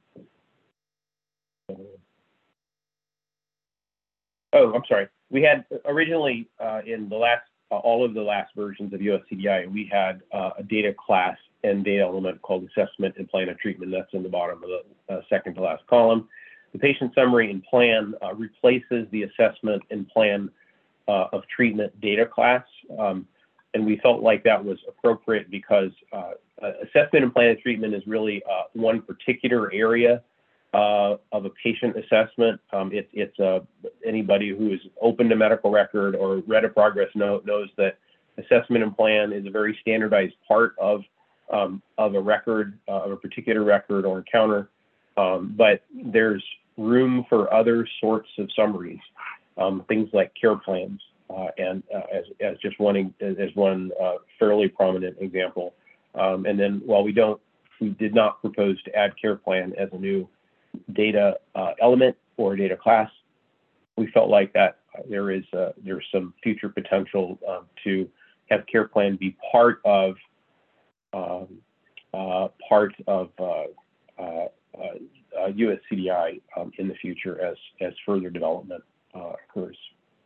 oh, I'm sorry. We had originally uh, in the last, uh, all of the last versions of U S C D I, we had uh, a data class and data element called assessment and plan of treatment. That's in the bottom of the uh, second to last column. The patient summary and plan uh, replaces the assessment and plan uh, of treatment data class. Um, and we felt like that was appropriate because uh, assessment and plan of treatment is really uh, one particular area uh, of a patient assessment. Um, it, it's uh, anybody who is open to medical record or read a progress note knows that assessment and plan is a very standardized part of, um, of a record, uh, of a particular record or encounter. Um, but there's room for other sorts of summaries, um, things like care plans, uh, and uh, as, as just one as one uh, fairly prominent example. Um, and then while we don't, we did not propose to add care plan as a new data uh, element or data class, we felt like that uh, there is uh, there's some future potential um, to have care plan be part of um, uh, part of uh, uh, Uh, uh, U S C D I um, in the future as, as further development uh, occurs.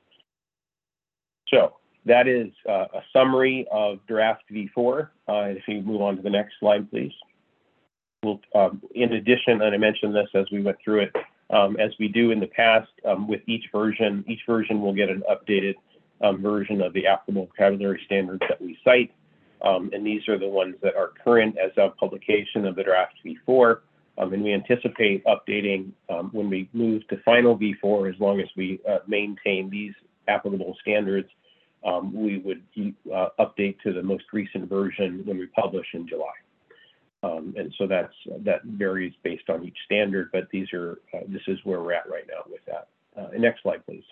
So that is uh, a summary of draft V four. Uh, if you move on to the next slide, please. We'll, um, in addition, and I mentioned this as we went through it, um, as we do in the past um, with each version, each version will get an updated um, version of the applicable vocabulary standards that we cite. Um, and these are the ones that are current as of publication of the draft V four. Um, and we anticipate updating um, when we move to final V four, as long as we uh, maintain these applicable standards, um, we would uh, update to the most recent version when we publish in July. Um, and so that's that varies based on each standard, but these are uh, this is where we're at right now with that. Uh, next slide, please.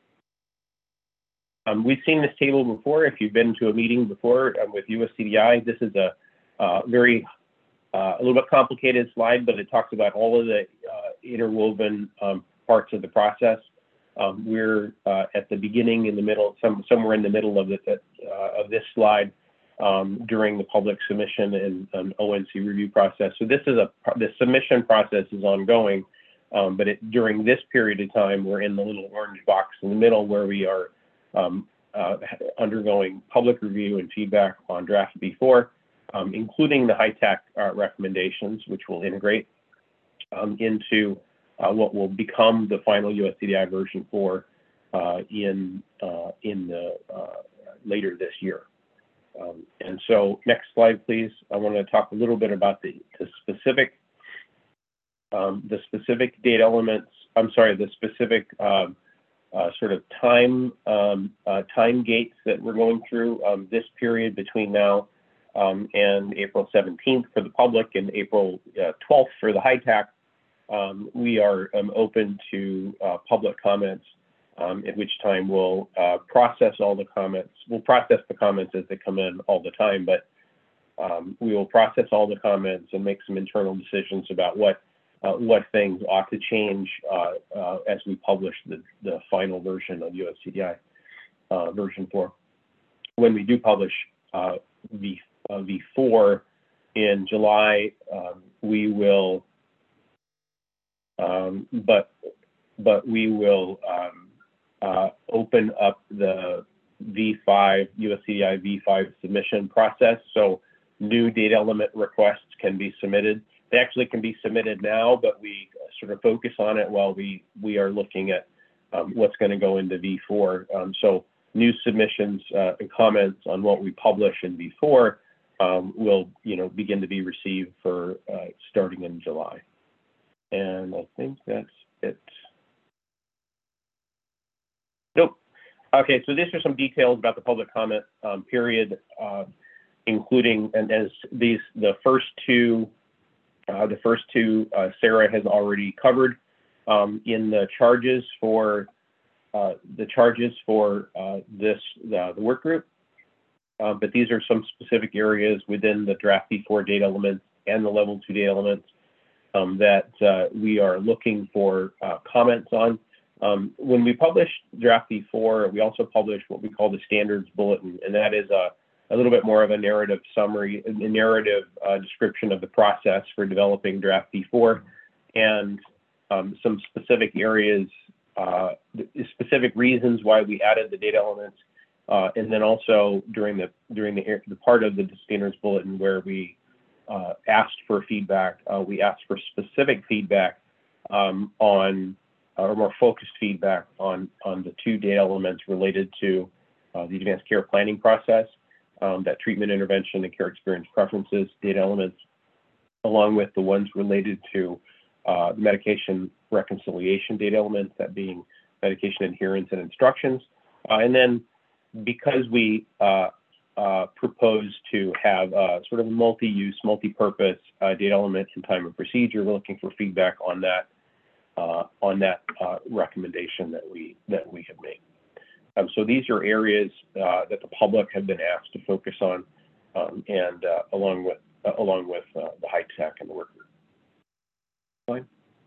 Um, we've seen this table before. If you've been to a meeting before um, with U S C D I, this is a uh, very Uh, a little bit complicated slide, but it talks about all of the uh, interwoven um, parts of the process. Um, we're uh, at the beginning, in the middle, some, somewhere in the middle of, the, uh, of this slide um, during the public submission and, and O N C review process. So this is a the submission process is ongoing, um, but it, during this period of time, we're in the little orange box in the middle where we are um, uh, undergoing public review and feedback on draft V four, um, including the HITAC uh, recommendations, which will integrate um, into uh, what will become the final U S C D I version four uh, in uh, in the uh, later this year. Um, and so, next slide, please. I want to talk a little bit about the, the specific um, the specific data elements. I'm sorry, the specific um, uh, sort of time um, uh, time gates that we're going through um, this period between now um, and April seventeenth for the public and April uh, twelfth for the HITAC. Um, we are um, open to uh, public comments, um, at which time we'll uh, process all the comments. We'll process the comments as they come in all the time, but um, we will process all the comments and make some internal decisions about what uh, what things ought to change uh, uh, as we publish the, the final version of U S C D I uh, version four. When we do publish uh, V, uh, V four in July, um, we will Um, but but we will um, uh, open up the V five, U S C D I V five submission process. So new data element requests can be submitted. They actually can be submitted now, but we sort of focus on it while we, we are looking at um, what's going to go into V four. Um, so new submissions uh, and comments on what we publish in V four um, will you know, begin to be received for uh, starting in July. And I think that's it. Nope. Okay, so these are some details about the public comment um, period, uh, including, and as these, the first two, uh, the first two uh, Sarah has already covered um, in the charges for uh, the charges for uh, this the, the work group. Uh, but these are some specific areas within the draft V four data elements and the level two data elements Um, that uh, we are looking for uh, comments on. Um, when we publish draft V four, we also publish what we call the standards bulletin, and that is a, a little bit more of a narrative summary, a narrative uh, description of the process for developing draft V four, and um, some specific areas, uh, specific reasons why we added the data elements, uh, and then also during the during the, the part of the standards bulletin where we Uh, asked for feedback. Uh, we asked for specific feedback um, on, uh, or more focused feedback on, on the two data elements related to uh, the advanced care planning process, um, that treatment intervention and care experience preferences data elements, along with the ones related to uh, medication reconciliation data elements, that being medication adherence and instructions. Uh, and then because we uh, Uh, proposed to have uh, sort of a multi-use, multi-purpose uh, data element in time and procedure. We're looking for feedback on that uh, on that uh, recommendation that we that we have made. Um, so these are areas uh, that the public have been asked to focus on, um, and uh, along with uh, along with uh, the HITAC and the work group. Fine.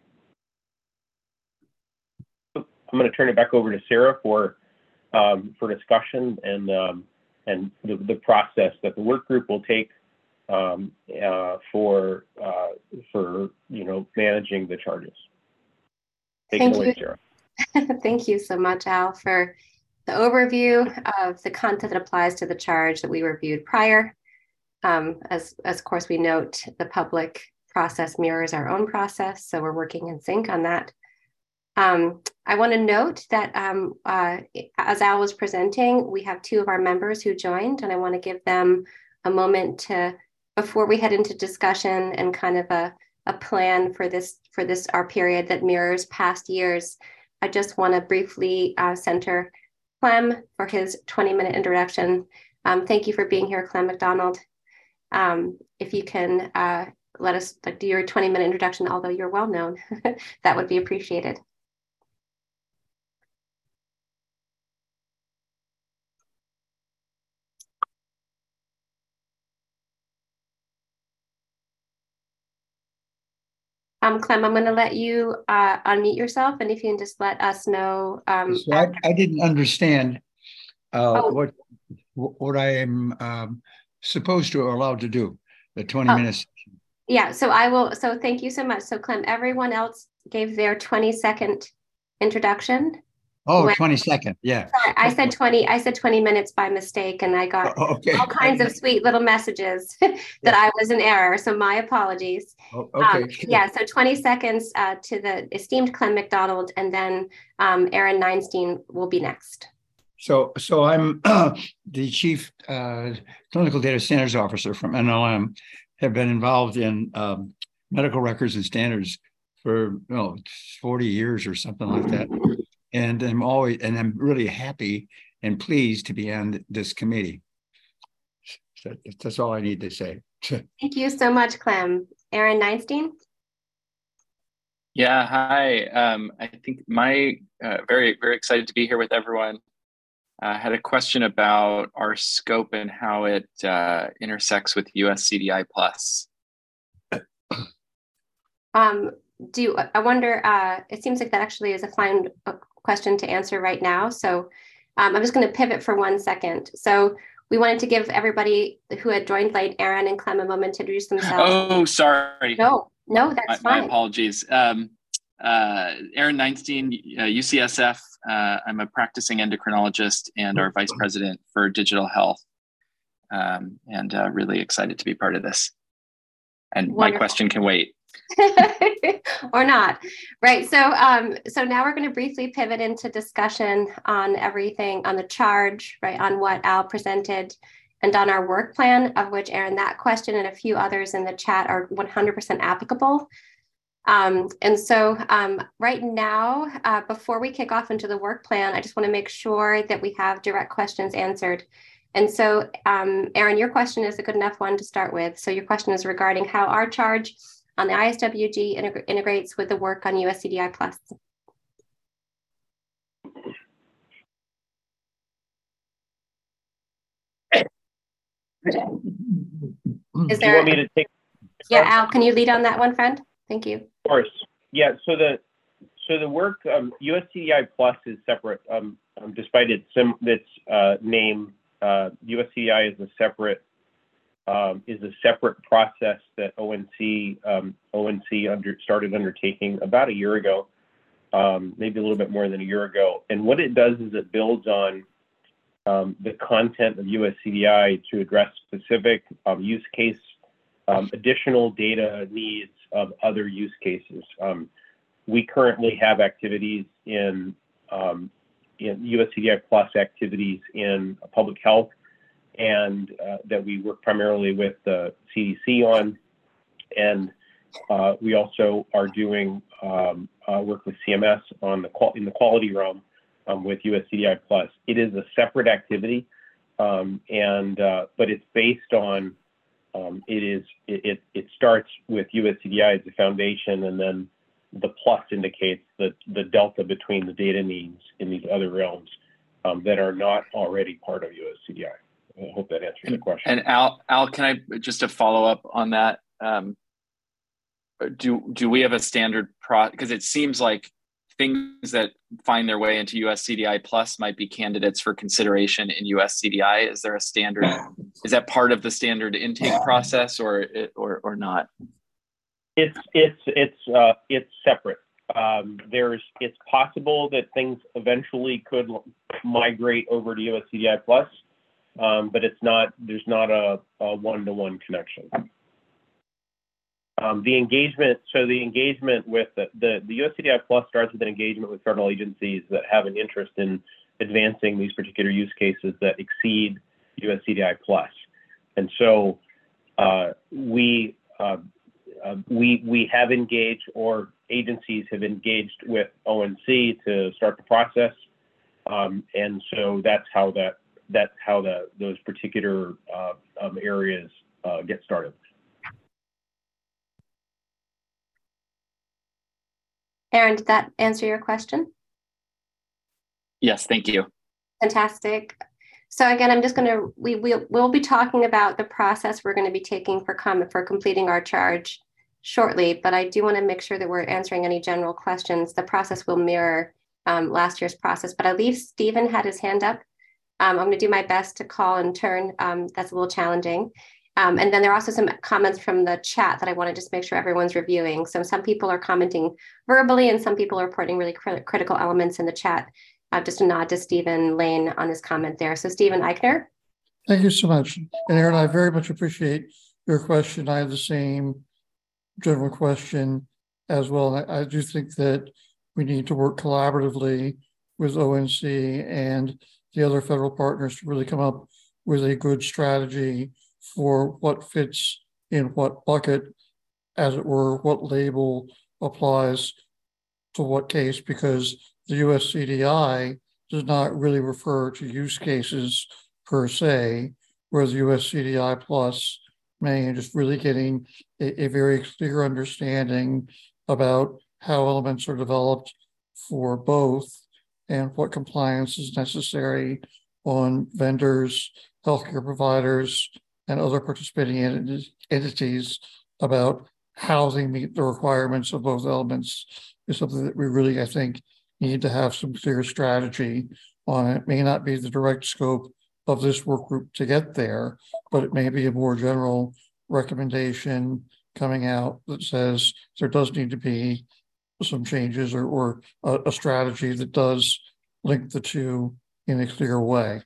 I'm going to turn it back over to Sarah for um, for discussion and. Um, and the, the process that the work group will take um, uh, for, uh, for, you know, managing the charges. Take Thank it away, you. Sarah. Thank you so much, Al, for the overview of the content that applies to the charge that we reviewed prior. Um, as, as of course we note, the public process mirrors our own process, so we're working in sync on that. Um, I want to note that um, uh, as Al was presenting, we have two of our members who joined, and I want to give them a moment to, before we head into discussion and kind of a, a plan for this, for this, our period that mirrors past years. I just want to briefly uh, center Clem for his twenty minute introduction. Um, thank you for being here, Clem McDonald. Um, if you can uh, let us like, do your twenty minute introduction, although you're well known, that would be appreciated. Um, Clem, I'm going to let you uh, unmute yourself, and if you can just let us know. Um, so I, I didn't understand uh, oh. what what I am um, supposed to or allowed to do, the twenty oh. minutes. Yeah, so I will, so thank you so much. So Clem, everyone else gave their twenty second introduction. Oh, when, twenty-second, yeah. Sorry, I said twenty, I said twenty minutes by mistake, and I got oh, okay. all kinds of sweet little messages that yeah. I was in error. So my apologies. Oh, okay. Um, yeah, so twenty seconds uh, to the esteemed Clem McDonald, and then um, Aaron Neinstein will be next. So, so I'm uh, the Chief uh, Clinical Data Standards Officer from N L M, have been involved in um, medical records and standards for oh, forty years or something like that. And I'm always, and I'm really happy and pleased to be on this committee. So that's all I need to say. Thank you so much, Clem. Aaron Neinstein? Yeah, hi. Um, I think my, uh, very, very excited to be here with everyone. I uh, had a question about our scope and how it uh, intersects with U S C D I plus. Um, do I wonder, uh, it seems like that actually is a fine question to answer right now. So um, I'm just going to pivot for one second. So we wanted to give everybody who had joined late, Aaron and Clem, a moment to introduce themselves. Oh, sorry. No, no, that's my, fine. My apologies. Um, uh, Aaron Neinstein, uh, U C S F. Uh, I'm a practicing endocrinologist and our vice president for digital health. Um, and uh, really excited to be part of this. And Wonderful. My question can wait. Or not. Right. So um, so now we're going to briefly pivot into discussion on everything on the charge, right, on what Al presented and on our work plan, of which, Aaron, that question and a few others in the chat are one hundred percent applicable. Um, and so um, right now, uh, before we kick off into the work plan, I just want to make sure that we have direct questions answered. And so, um, Aaron, your question is a good enough one to start with. So your question is regarding how our charge on the I S W G integ integrates with the work on U S C D I plus. Is there, Do you want me to take? Yeah, Al, can you lead on that one, friend? Thank you. Of course. Yeah. So the so the work um, U S C D I plus is separate, um, um, despite its sim its uh, name. Uh, U S C D I is a separate um, is a separate process that O N C um, O N C under started undertaking about a year ago, um, maybe a little bit more than a year ago. And what it does is it builds on um, the content of U S C D I to address specific um, use case, um, additional data needs of other use cases. Um, we currently have activities in um, in U S C D I plus activities in public health, and uh, that we work primarily with the C D C on. And uh, we also are doing um, uh, work with C M S on the qual in the quality realm um, with U S C D I plus. It is a separate activity, um, and uh, but it's based on um, it is it, it it starts with U S C D I as the foundation, and then the plus indicates the, the delta between the data needs in these other realms um, that are not already part of U S C D I. I hope that answers the question. And Al, Al, can I just to follow up on that? Um, do do we have a standard pro? Because it seems like things that find their way into U S C D I plus might be candidates for consideration in U S C D I. Is there a standard? Is that part of the standard intake process, or or or not? It's it's it's uh, it's separate. Um, there's it's possible that things eventually could migrate over to U S C D I plus, um, but it's not. There's not a, a one-to-one connection. Um, the engagement. So the engagement with the, the the U S C D I plus starts with an engagement with federal agencies that have an interest in advancing these particular use cases that exceed U S C D I plus, and so uh, we. Uh, Uh, we we have engaged, or agencies have engaged with O N C to start the process, um, and so that's how that that's how the those particular uh, um, areas uh, get started. Aaron, did that answer your question? Yes, thank you. Fantastic. So again, I'm just going to we we'll, we'll be talking about the process we're going to be taking for comment for completing our charge shortly, but I do want to make sure that we're answering any general questions. The process will mirror um, last year's process, but I believe Stephen had his hand up. Um, I'm going to do my best to call in turn. Um, that's a little challenging. Um, and then there are also some comments from the chat that I want to just make sure everyone's reviewing. So some people are commenting verbally and some people are reporting really cr critical elements in the chat. uh, just a nod to Stephen Lane on his comment there. So Stephen Eichner. Thank you so much. And Aaron, I very much appreciate your question. I have the same general question as well. I, I do think that we need to work collaboratively with O N C and the other federal partners to really come up with a good strategy for what fits in what bucket, as it were, what label applies to what case, because the U S C D I does not really refer to use cases per se, whereas the U S C D I plus may, and just really getting a, a very clear understanding about how elements are developed for both and what compliance is necessary on vendors, healthcare providers, and other participating ent- entities about how they meet the requirements of both elements is something that we really, I think, need to have some clear strategy on. It may not be the direct scope of this work group to get there, but it may be a more general recommendation coming out that says there does need to be some changes or, or a, a strategy that does link the two in a clear way.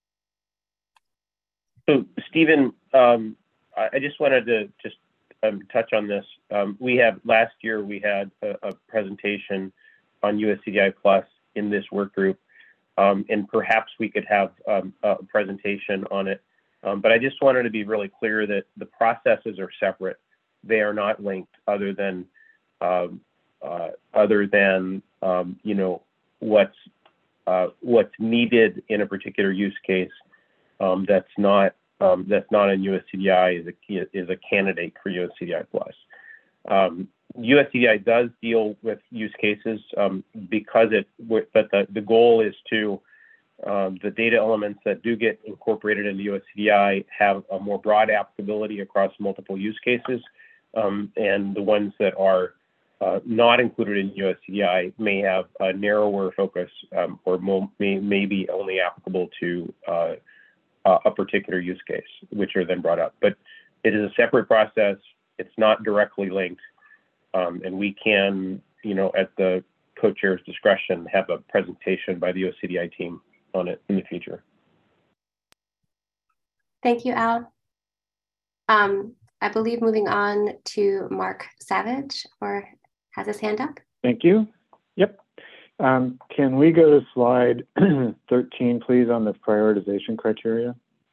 So, Stephen, um, I, I just wanted to just um, touch on this. Um, we have last year we had a, a presentation on U S C D I plus in this work group, um, and perhaps we could have um, a presentation on it. Um, but I just wanted to be really clear that the processes are separate; they are not linked. Other than um, uh, other than um, you know what's uh, what's needed in a particular use case. Um, that's not um, that's not in U S C D I is a is a candidate for U S C D I plus. Um, U S C D I does deal with use cases um, because it, but the, the goal is to um, the data elements that do get incorporated into U S C D I have a more broad applicability across multiple use cases, um, and the ones that are uh, not included in U S C D I may have a narrower focus um, or mo- may, may be only applicable to uh, a particular use case, which are then brought up. But it is a separate process. It's not directly linked. Um, and we can, you know, at the co-chair's discretion, have a presentation by the U S C D I team on it in the future. Thank you, Al. Um, I believe moving on to Mark Savage, or has his hand up. Thank you. Yep. Um, can we go to slide thirteen, please, on the prioritization criteria?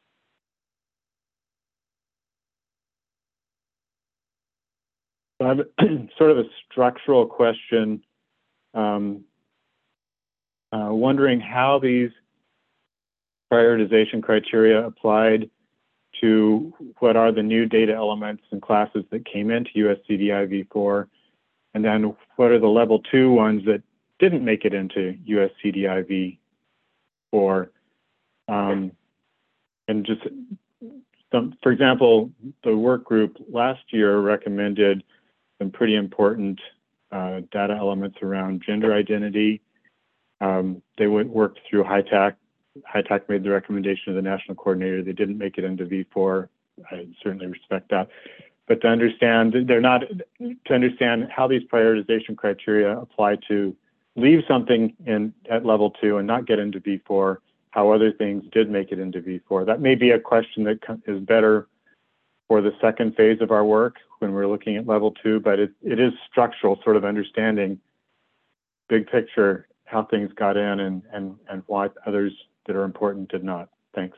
So I have sort of a structural question, um, uh, wondering how these prioritization criteria applied to what are the new data elements and classes that came into U S C D I v four, and then what are the level two ones that didn't make it into U S C D I v four. Um, and just, some, for example, the work group last year recommended some pretty important uh, data elements around gender identity. Um, they went worked through H I T A C. H I T A C made the recommendation of the national coordinator. They didn't make it into v four. I certainly respect that. But to understand, they're not, to understand how these prioritization criteria apply to leave something in at level two and not get into v four, how other things did make it into v four. That may be a question that is better for the second phase of our work when we're looking at level two, but it, it is structural, sort of understanding big picture, how things got in and, and, and why others that are important did not. Thanks.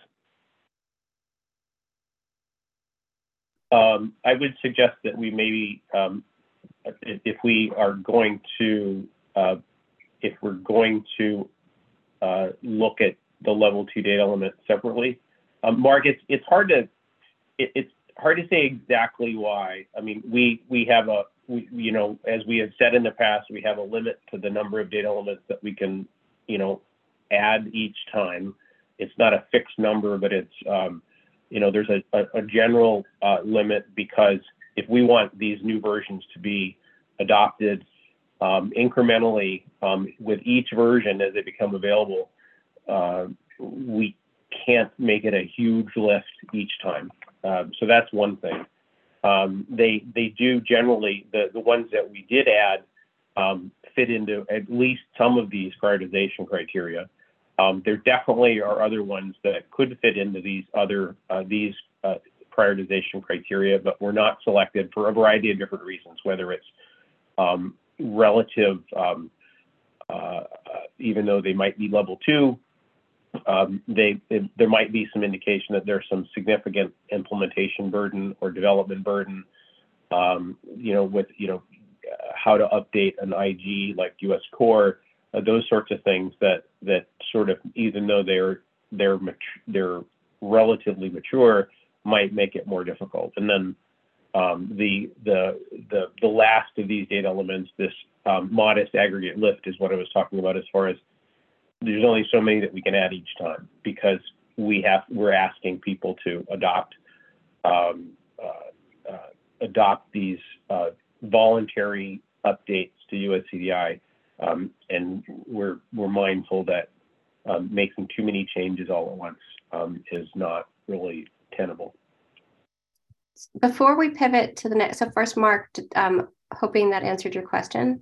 Um, I would suggest that we maybe, um, if we are going to, uh, if we're going to uh, look at the level two data element separately, um, Mark, it's it's hard to it, it's hard to say exactly why. I mean, we we have a we, you know, as we have said in the past, we have a limit to the number of data elements that we can, you know, add each time. It's not a fixed number, but it's um, you know, there's a, a, a general uh, limit, because if we want these new versions to be adopted um, incrementally um, with each version as they become available, uh, we can't make it a huge lift each time. Uh, so that's one thing. Um, they they do generally, the, the ones that we did add um, fit into at least some of these prioritization criteria. Um, there definitely are other ones that could fit into these other uh, these uh, prioritization criteria, but were not selected for a variety of different reasons, whether it's um, relative, um, uh, even though they might be level two, um, they, it, there might be some indication that there's some significant implementation burden or development burden, um, you know, with, you know, how to update an I G like U S Core, uh, those sorts of things that, that sort of, even though they're, they're, they're relatively mature, might make it more difficult. And then um, the, the, the, the last of these data elements, this um, modest aggregate lift, is what I was talking about, as far as there's only so many that we can add each time, because we have, we're asking people to adopt, um, uh, uh, adopt these uh, voluntary updates to U S C D I. Um, and we're, we're mindful that um, making too many changes all at once um, is not really tenable. Before we pivot to the next, so first, Mark, um, hoping that answered your question.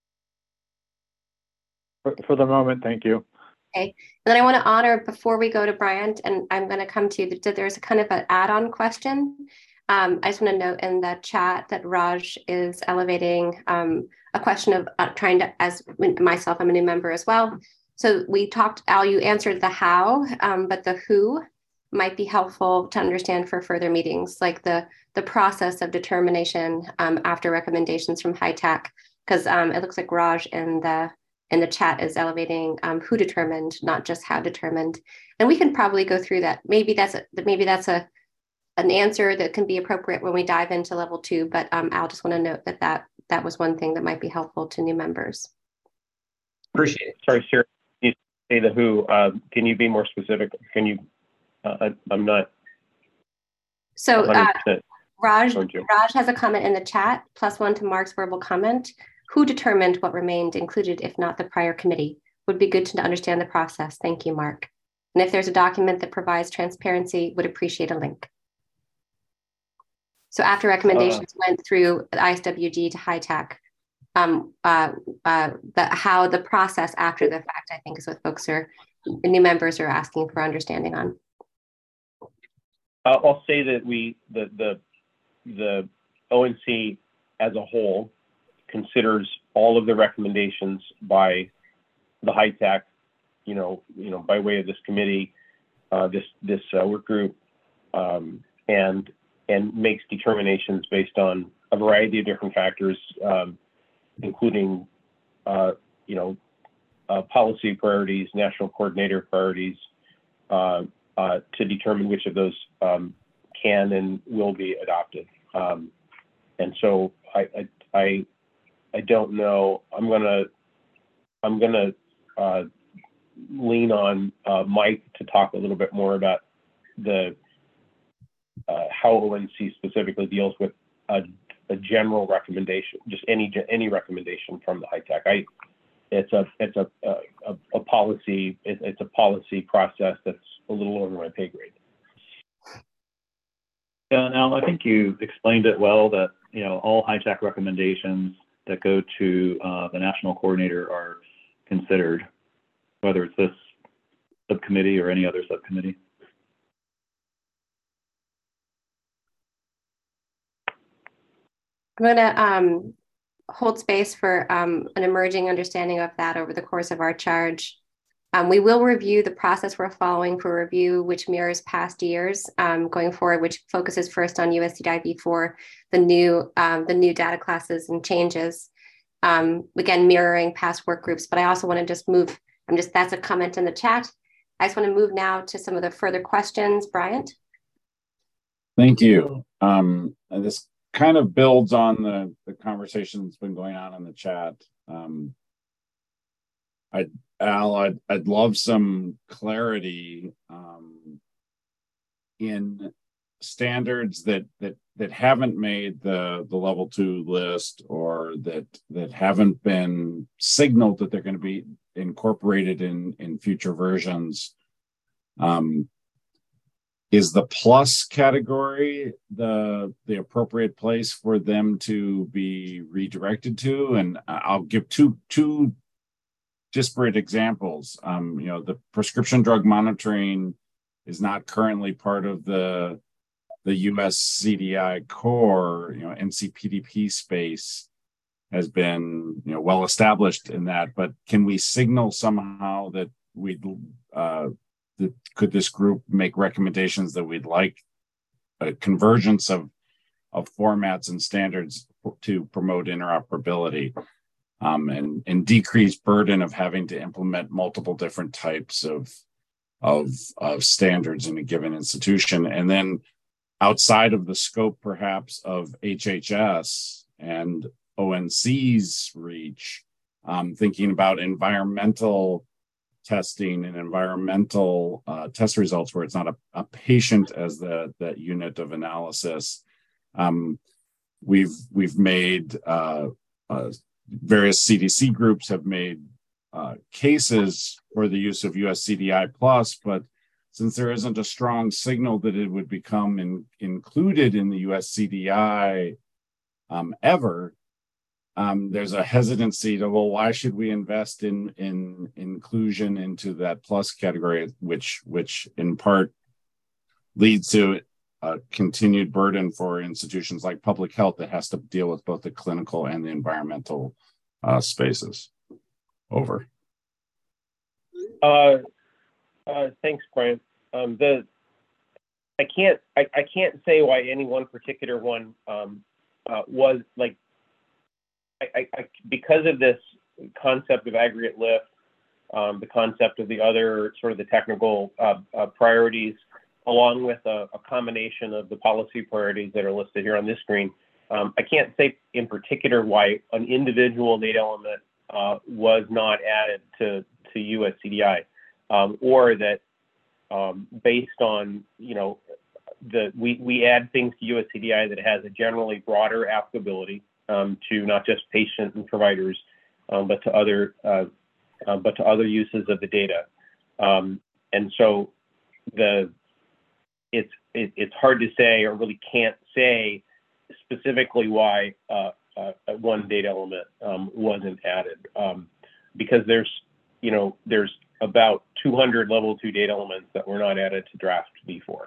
For, for the moment, thank you. Okay, and then I want to honor, before we go to Bryant, and I'm going to come to you, that there's a kind of an add-on question. Um, I just want to note in the chat that Raj is elevating um, a question of uh, trying to, as myself, I'm a new member as well. So we talked, Al, you answered the how, um, but the who might be helpful to understand for further meetings, like the, the process of determination um, after recommendations from HITAC, because um, it looks like Raj in the in the chat is elevating um, who determined, not just how determined. And we can probably go through that. Maybe that's a, maybe that's a an answer that can be appropriate when we dive into level two, but um, I'll just want to note that, that that was one thing that might be helpful to new members. Appreciate it. Sorry, Sarah, you say the who. Uh, can you be more specific? Can you, uh, I, I'm not So uh, Raj, Raj has a comment in the chat, plus one to Mark's verbal comment. Who determined what remained included, if not the prior committee? Would be good to understand the process. Thank you, Mark. And if there's a document that provides transparency, would appreciate a link. So after recommendations uh, went through the I S W G to HITAC, um, uh, uh, the, how the process after the fact, I think, is what folks are, the new members are asking for understanding on. Uh, I'll say that we, the, the, the O N C as a whole considers all of the recommendations by the HITAC, you know, you know, by way of this committee, uh, this this uh, work group, um, and and makes determinations based on a variety of different factors, um, including, uh, you know, uh, policy priorities, national coordinator priorities, uh, uh, to determine which of those um, can and will be adopted. Um, and so I, I, I, I don't know. I'm gonna, I'm gonna uh, lean on uh, Mike to talk a little bit more about the uh, how O N C specifically deals with a, a general recommendation, just any any recommendation from the HITAC. I, it's a it's a a, a policy it, it's a policy process that's a little over my pay grade. Yeah, and Al, I think you explained it well, that you know all HITAC recommendations that go to uh, the national coordinator are considered, whether it's this subcommittee or any other subcommittee. I'm going to um, hold space for um, an emerging understanding of that over the course of our charge. Um, we will review the process we're following for review, which mirrors past years um, going forward, which focuses first on U S C D I V four, the new um, the new data classes and changes. Um, again, mirroring past work groups, but I also want to just move. I'm just that's a comment in the chat. I just want to move now to some of the further questions. Bryant. Thank you. Um, and this kind of builds on the, the conversation that's been going on in the chat. Um, I, Al, I'd, I'd love some clarity um, in standards that that that haven't made the the level two list, or that that haven't been signaled that they're going to be incorporated in in future versions. Um, is the plus category the the appropriate place for them to be redirected to? And I'll give two two disparate examples. Um, you know, the prescription drug monitoring is not currently part of the the U S C D I core. You know, N C P D P space has been, you know, well established in that, but can we signal somehow that we'd uh, that could this group make recommendations that we'd like a convergence of of formats and standards to promote interoperability um, and and decrease burden of having to implement multiple different types of of of standards in a given institution? And then outside of the scope perhaps of H H S and O N C's reach, um, thinking about environmental testing and environmental uh, test results where it's not a, a patient as the, the unit of analysis. Um, we've we've made uh, uh, various C D C groups have made uh, cases for the use of U S C D I plus, but since there isn't a strong signal that it would become in, included in the U S C D I um, ever, Um, there's a hesitancy to, well, why should we invest in in inclusion into that plus category, which which in part leads to a continued burden for institutions like public health that has to deal with both the clinical and the environmental uh, spaces. Over. Uh, uh, thanks, Brian. Um, the I can't I, I can't say why any one particular one um, uh, was like. I, I, because of this concept of aggregate lift, um, the concept of the other sort of the technical uh, uh, priorities, along with a, a combination of the policy priorities that are listed here on this screen, um, I can't say in particular why an individual data element uh, was not added to, to U S C D I, um, or that um, based on, you know, the we, we add things to U S C D I that has a generally broader applicability Um, to not just patients and providers, um, but to other uh, uh, but to other uses of the data, um, and so the it's it, it's hard to say, or really can't say specifically why uh, uh, one data element um, wasn't added, um, because there's you know there's about two hundred level two data elements that were not added to draft V four,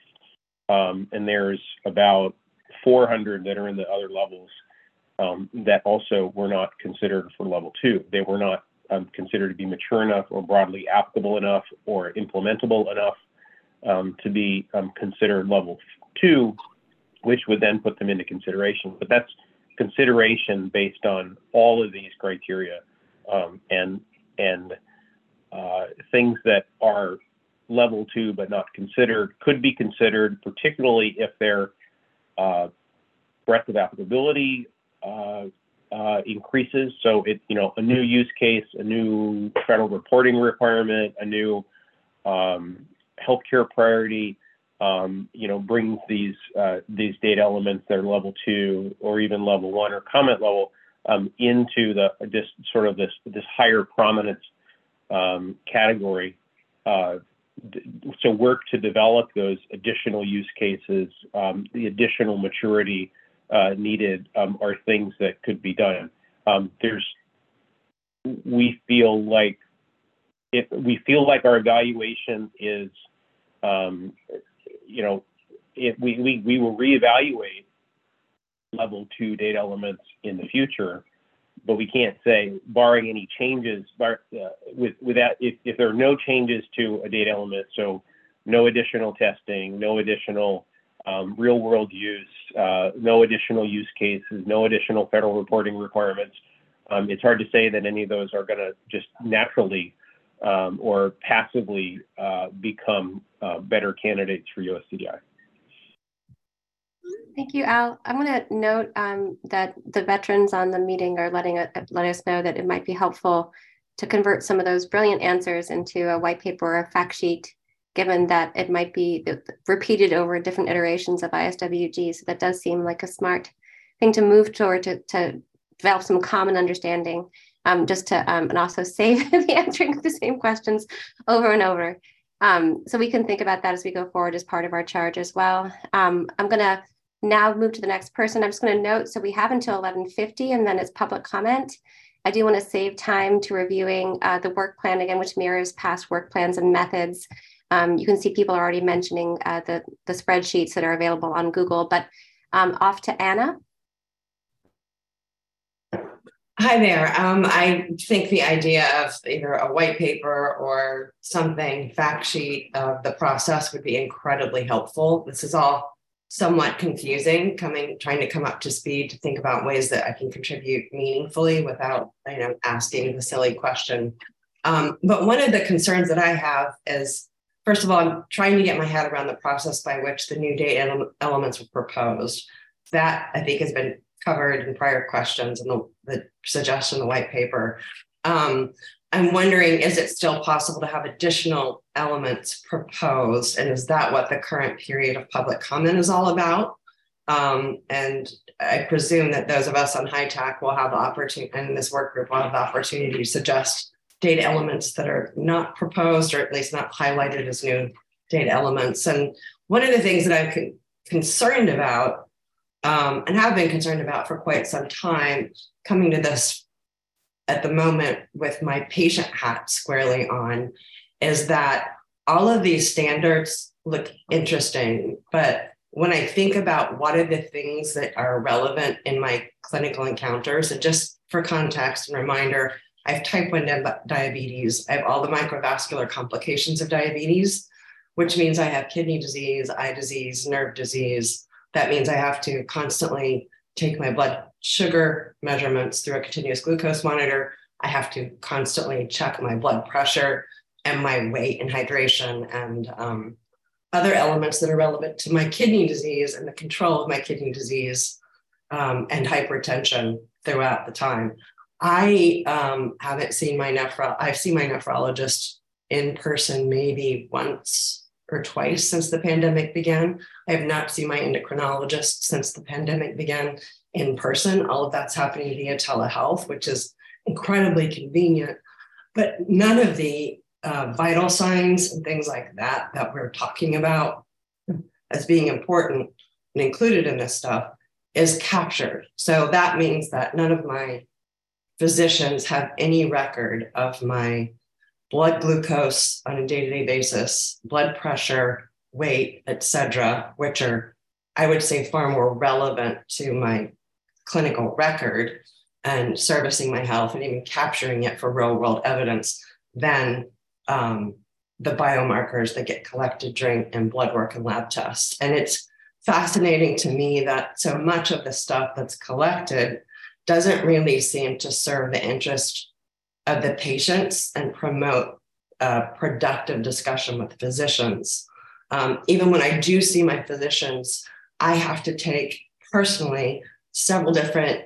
um, and there's about four hundred that are in the other levels. Um, that also were not considered for level two. They were not um, considered to be mature enough or broadly applicable enough or implementable enough um, to be um, considered level two, which would then put them into consideration. But that's consideration based on all of these criteria, um, and and uh, things that are level two but not considered could be considered, particularly if their uh, breadth of applicability Uh, uh, increases. So it, you know, a new use case, a new federal reporting requirement, a new um, healthcare priority, um, you know, brings these uh, these data elements that are level two or even level one or comment level um, into the this sort of this this higher prominence um, category. Uh, so work to develop those additional use cases, um, the additional maturity Uh, needed um, are things that could be done. Um, there's, we feel like if we feel like our evaluation is, um, you know, if we, we we will reevaluate level two data elements in the future, but we can't say, barring any changes, bar, uh, with with that, if if there are no changes to a data element, so no additional testing, no additional Um, real world use, uh, no additional use cases, no additional federal reporting requirements. Um, it's hard to say that any of those are going to just naturally um, or passively uh, become uh, better candidates for U S C D I. Thank you, Al. I'm going to note um, that the veterans on the meeting are letting uh, let us know that it might be helpful to convert some of those brilliant answers into a white paper or a fact sheet, given that it might be repeated over different iterations of I S W G. So that does seem like a smart thing to move toward, to, to develop some common understanding, um, just to, um, and also save the answering of the same questions over and over. Um, so we can think about that as we go forward as part of our charge as well. Um, I'm going to now move to the next person. I'm just going to note, so we have until eleven fifty and then it's public comment. I do want to save time to reviewing uh, the work plan again, which mirrors past work plans and methods. Um, you can see people are already mentioning uh, the, the spreadsheets that are available on Google, but um, off to Anna. Hi there. Um, I think the idea of either a white paper or something, fact sheet of the process would be incredibly helpful. This is all somewhat confusing, coming, trying to come up to speed to think about ways that I can contribute meaningfully without, you know, asking the silly question. Um, but one of the concerns that I have is, first of all, I'm trying to get my head around the process by which the new data ele- elements were proposed. That I think has been covered in prior questions and the, the suggestion in the white paper. Um, I'm wondering, is it still possible to have additional elements proposed? And is that what the current period of public comment is all about? Um, and I presume that those of us on HITAC will have the opportunity, and this work group will have the opportunity to suggest data elements that are not proposed, or at least not highlighted as new data elements. And one of the things that I'm con- concerned about Um, and have been concerned about for quite some time, coming to this at the moment with my patient hat squarely on, is that all of these standards look interesting, but when I think about what are the things that are relevant in my clinical encounters, and just for context and reminder, I have type one diabetes, I have all the microvascular complications of diabetes, which means I have kidney disease, eye disease, nerve disease. That means I have to constantly take my blood sugar measurements through a continuous glucose monitor. I have to constantly check my blood pressure and my weight and hydration and um, other elements that are relevant to my kidney disease and the control of my kidney disease um, and hypertension throughout the time. I um, haven't seen my nephro, I've seen my nephrologist in person maybe once or twice since the pandemic began. I have not seen my endocrinologist since the pandemic began in person. All of that's happening via telehealth, which is incredibly convenient. But none of the uh, vital signs and things like that that we're talking about as being important and included in this stuff is captured. So that means that none of my physicians have any record of my blood glucose on a day-to-day basis, blood pressure, weight, et cetera, which are, I would say, far more relevant to my clinical record and servicing my health and even capturing it for real-world evidence than um, the biomarkers that get collected during and blood work and lab tests. And it's fascinating to me that so much of the stuff that's collected doesn't really seem to serve the interest of the patients and promote uh, productive discussion with physicians. Um, even when I do see my physicians, I have to take personally several different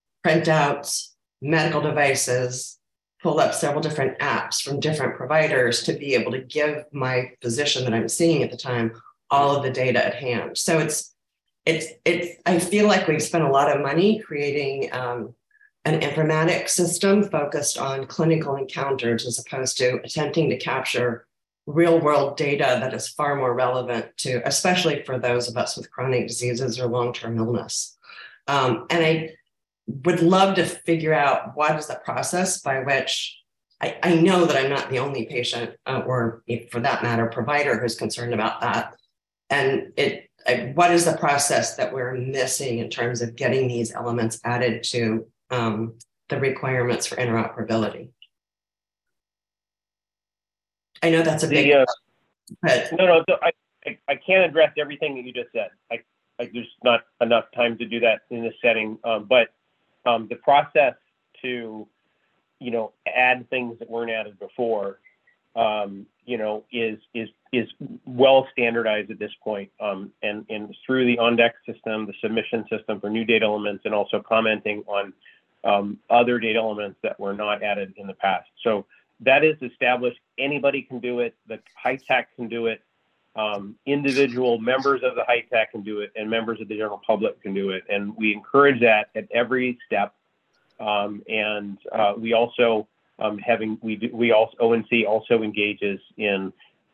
printouts, medical devices, pull up several different apps from different providers to be able to give my physician that I'm seeing at the time all of the data at hand. So it's, it's, it's, I feel like we've spent a lot of money creating um, an informatics system focused on clinical encounters as opposed to attempting to capture real world data that is far more relevant to, especially for those of us with chronic diseases or long-term illness. Um, and I would love to figure out what is the process by which I, I know that I'm not the only patient uh, or for that matter, provider who's concerned about that. And it, I, what is the process that we're missing in terms of getting these elements added to um, the requirements for interoperability? I know that's a big, the, uh, but no, no, I, I, I can't address everything that you just said. I, I there's not enough time to do that in this setting. Um, but um, the process to, you know, add things that weren't added before, um, you know, is is is well standardized at this point. Um, and and through the OnDeck system, the submission system for new data elements, and also commenting on um, other data elements that were not added in the past. So that is established. Anybody can do it. The HITAC can do it. Um, individual members of the HITAC can do it, and members of the general public can do it. And we encourage that at every step. Um, and uh, we also um, having we do, we also O N C also engages in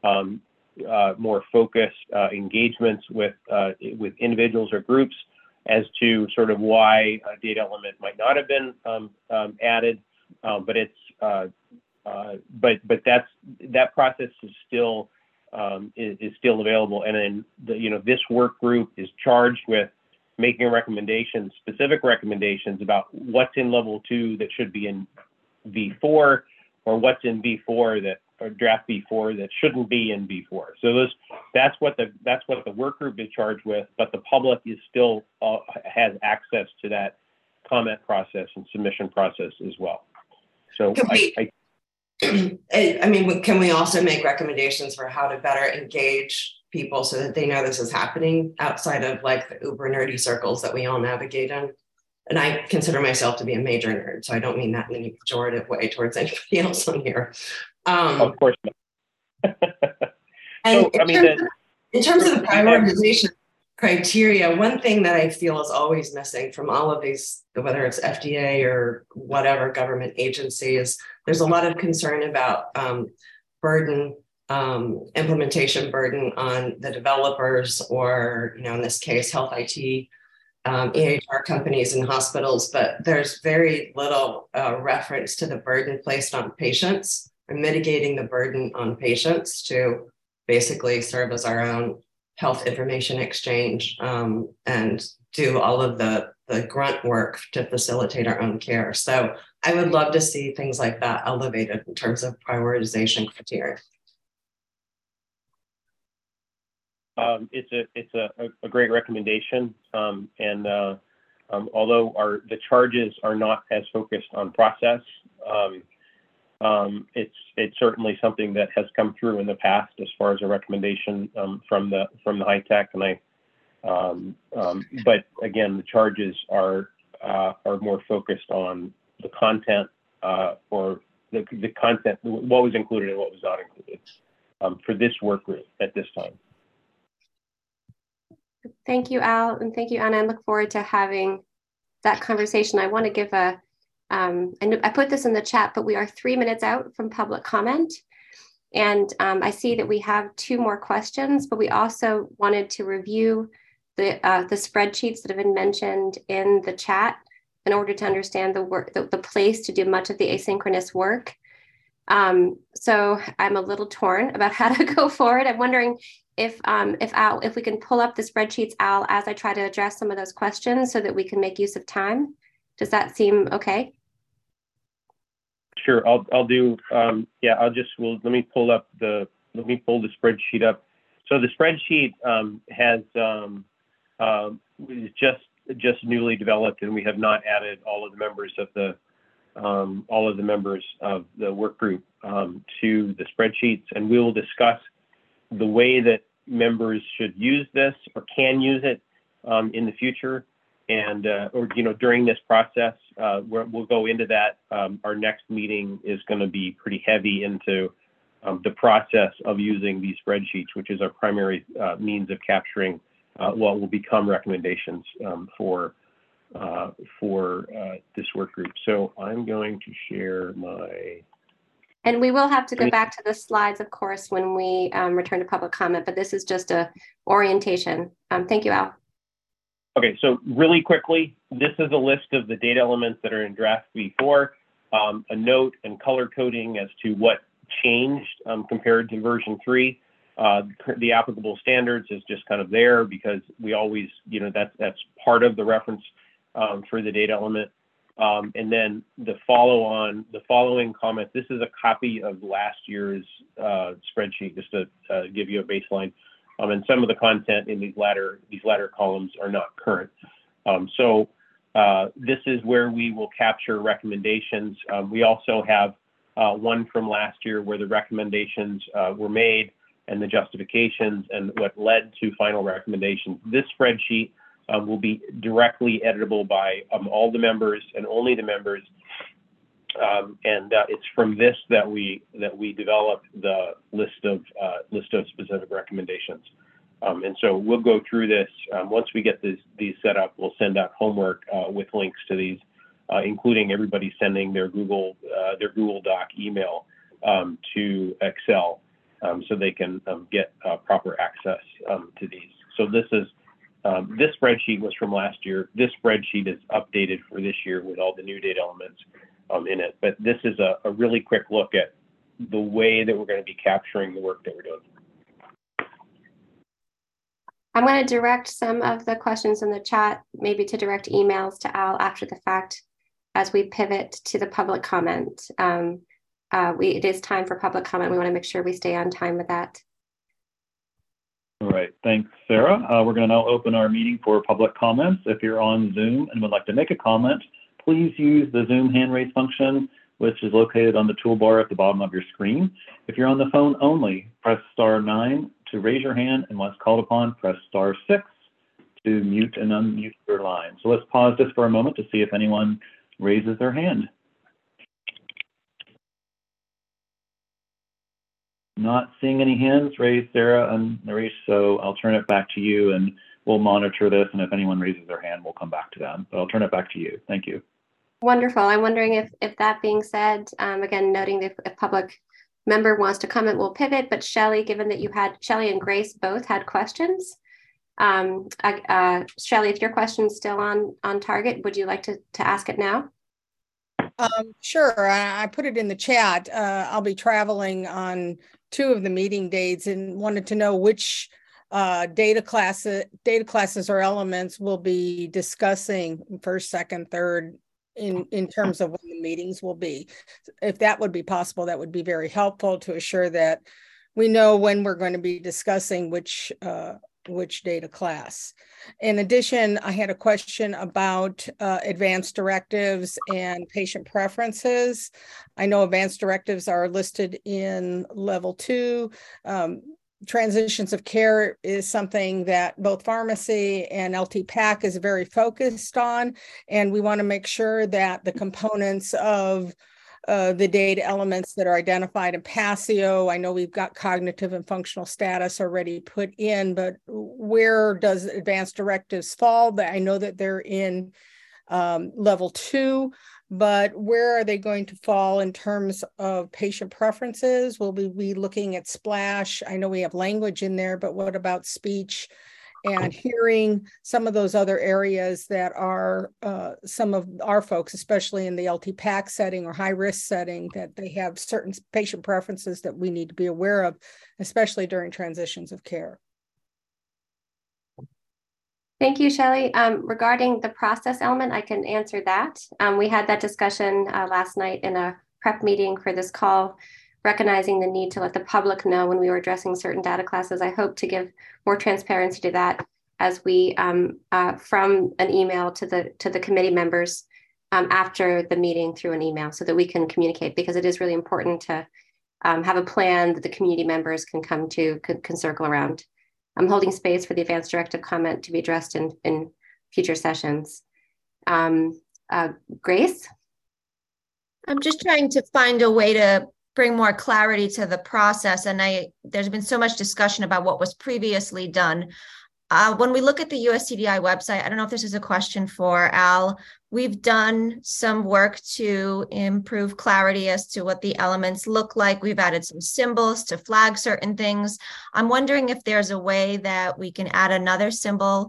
um, uh, more focused uh, engagements with uh, with individuals or groups as to sort of why a data element might not have been um, um, added, uh, but it's uh, uh, but but that's that process is still um, is, is still available, and then the, you know this work group is charged with making recommendations, specific recommendations about what's in level two that should be in V four, or what's in V four that or draft V four that shouldn't be in V four. So those that's what the that's what the work group is charged with, but the public is still uh, has access to that comment process and submission process as well. So Can I, we, I I I mean, can we also make recommendations for how to better engage people so that they know this is happening outside of like the uber nerdy circles that we all navigate in? And I consider myself to be a major nerd, so I don't mean that in any pejorative way towards anybody else on here. Um, of course not. and so, in, I mean, terms the, of, in terms of the prioritization criteria, one thing that I feel is always missing from all of these, whether it's F D A or whatever government agency, is there's a lot of concern about um, burden, um, implementation burden on the developers, or, you know, in this case, health I T, um, E H R companies and hospitals, but there's very little uh, reference to the burden placed on patients, or mitigating the burden on patients to basically serve as our own health information exchange um, and do all of the, the grunt work to facilitate our own care. So I would love to see things like that elevated in terms of prioritization criteria. Um, it's a it's a, a great recommendation, um, and uh, um, although our the charges are not as focused on process, um, um, it's it's certainly something that has come through in the past as far as a recommendation um, from the from the high tech, and I. Um, um, but again, the charges are uh, are more focused on the content uh, or the the content, what was included and what was not included um, for this work group at this time. Thank you, Al, and thank you, Anna. I look forward to having that conversation. I want to give a, um, I, I put this in the chat, but we are three minutes out from public comment. And um, I see that we have two more questions, but we also wanted to review the, uh, the spreadsheets that have been mentioned in the chat in order to understand the work, the, the place to do much of the asynchronous work. Um, so I'm a little torn about how to go forward. I'm wondering if um, if Al, if we can pull up the spreadsheets, Al, as I try to address some of those questions so that we can make use of time. Does that seem okay? Sure, I'll I'll do. Um, yeah, I'll just well let me pull up the let me pull the spreadsheet up. So the spreadsheet um, has um, uh, is just just newly developed, and we have not added all of the members of the um, all of the members of the work group um, to the spreadsheets, and we will discuss the way that members should use this or can use it um, in the future, and uh, or you know during this process. Uh, we're, we'll go into that. Um, our next meeting is going to be pretty heavy into um, the process of using these spreadsheets, which is our primary uh, means of capturing uh, what will become recommendations um, for uh, for uh, this work group. So I'm going to share my. And we will have to go back to the slides, of course, when we um, return to public comment, but this is just a orientation. Um, thank you, Al. Okay, so really quickly, this is a list of the data elements that are in draft V four, um, a note and color coding as to what changed um, compared to version three. Uh, the applicable standards is just kind of there because we always, you know, that's, that's part of the reference um, for the data element. Um, and then the follow on, the following comment, this is a copy of last year's uh, spreadsheet, just to uh, give you a baseline. Um, and some of the content in these latter, these latter columns are not current. Um, so uh, this is where we will capture recommendations. Um, we also have uh, one from last year where the recommendations uh, were made and the justifications and what led to final recommendations. This spreadsheet Um, will be directly editable by um, all the members and only the members, um, and uh, it's from this that we that we develop the list of uh, list of specific recommendations. Um, and so we'll go through this um, once we get this, these set up. We'll send out homework uh, with links to these, uh, including everybody sending their Google uh, their Google Doc email um, to Excel. um, so they can um, get uh, proper access um, to these. So this is um, this spreadsheet was from last year. This spreadsheet is updated for this year with all the new data elements um, in it. But this is a, a really quick look at the way that we're going to be capturing the work that we're doing. I'm going to direct some of the questions in the chat, maybe to direct emails to Al after the fact as we pivot to the public comment. Um, uh, we, it is time for public comment. We want to make sure we stay on time with that. All right, thanks, Sarah. Uh, we're going to now open our meeting for public comments. If you're on Zoom and would like to make a comment, please use the Zoom hand raise function, which is located on the toolbar at the bottom of your screen. If you're on the phone only, press star nine to raise your hand, and once called upon, press star six to mute and unmute your line. So let's pause just for a moment to see if anyone raises their hand. Not seeing any hands raised, Sarah and Naresh, so I'll turn it back to you, and we'll monitor this, and if anyone raises their hand, we'll come back to them. But I'll turn it back to you. Thank you. Wonderful. I'm wondering if, if that being said, um, again, noting that if a public member wants to comment, we'll pivot. But Shelley, given that you had, Shelley and Grace both had questions, um, uh, Shelley, if your question's still on, on target, would you like to, to ask it now? Um, sure, I, I put it in the chat. Uh, I'll be traveling on two of the meeting dates and wanted to know which uh, data classes, data classes or elements we'll be discussing first, second, third, in, in terms of when the meetings will be. If that would be possible, that would be very helpful to assure that we know when we're going to be discussing which uh, which data class. In addition, I had a question about uh, advanced directives and patient preferences. I know advanced directives are listed in level two. Um, transitions of care is something that both pharmacy and L T P A C is very focused on, and we want to make sure that the components of Uh, the data elements that are identified in PASSIO. I know we've got cognitive and functional status already put in, but where does advanced directives fall? I know that they're in um, level two, but where are they going to fall in terms of patient preferences? Will we be looking at SPLASH? I know we have language in there, but what about speech and hearing, some of those other areas that are uh, some of our folks, especially in the L T P A C setting or high risk setting, that they have certain patient preferences that we need to be aware of, especially during transitions of care. Thank you, Shelley. Um, regarding the process element, I can answer that. Um, we had that discussion uh, last night in a prep meeting for this call, recognizing the need to let the public know when we were addressing certain data classes. I hope to give more transparency to that as we, um, uh, from an email to the to the committee members um, after the meeting through an email, so that we can communicate, because it is really important to um, have a plan that the community members can come to, can, can circle around. I'm holding space for the advanced directive comment to be addressed in, in future sessions. Um, uh, Grace? I'm just trying to find a way to bring more clarity to the process. And I, there's been so much discussion about what was previously done. Uh, when we look at the U S C D I website, I don't know if this is a question for Al, we've done some work to improve clarity as to what the elements look like. We've added some symbols to flag certain things. I'm wondering if there's a way that we can add another symbol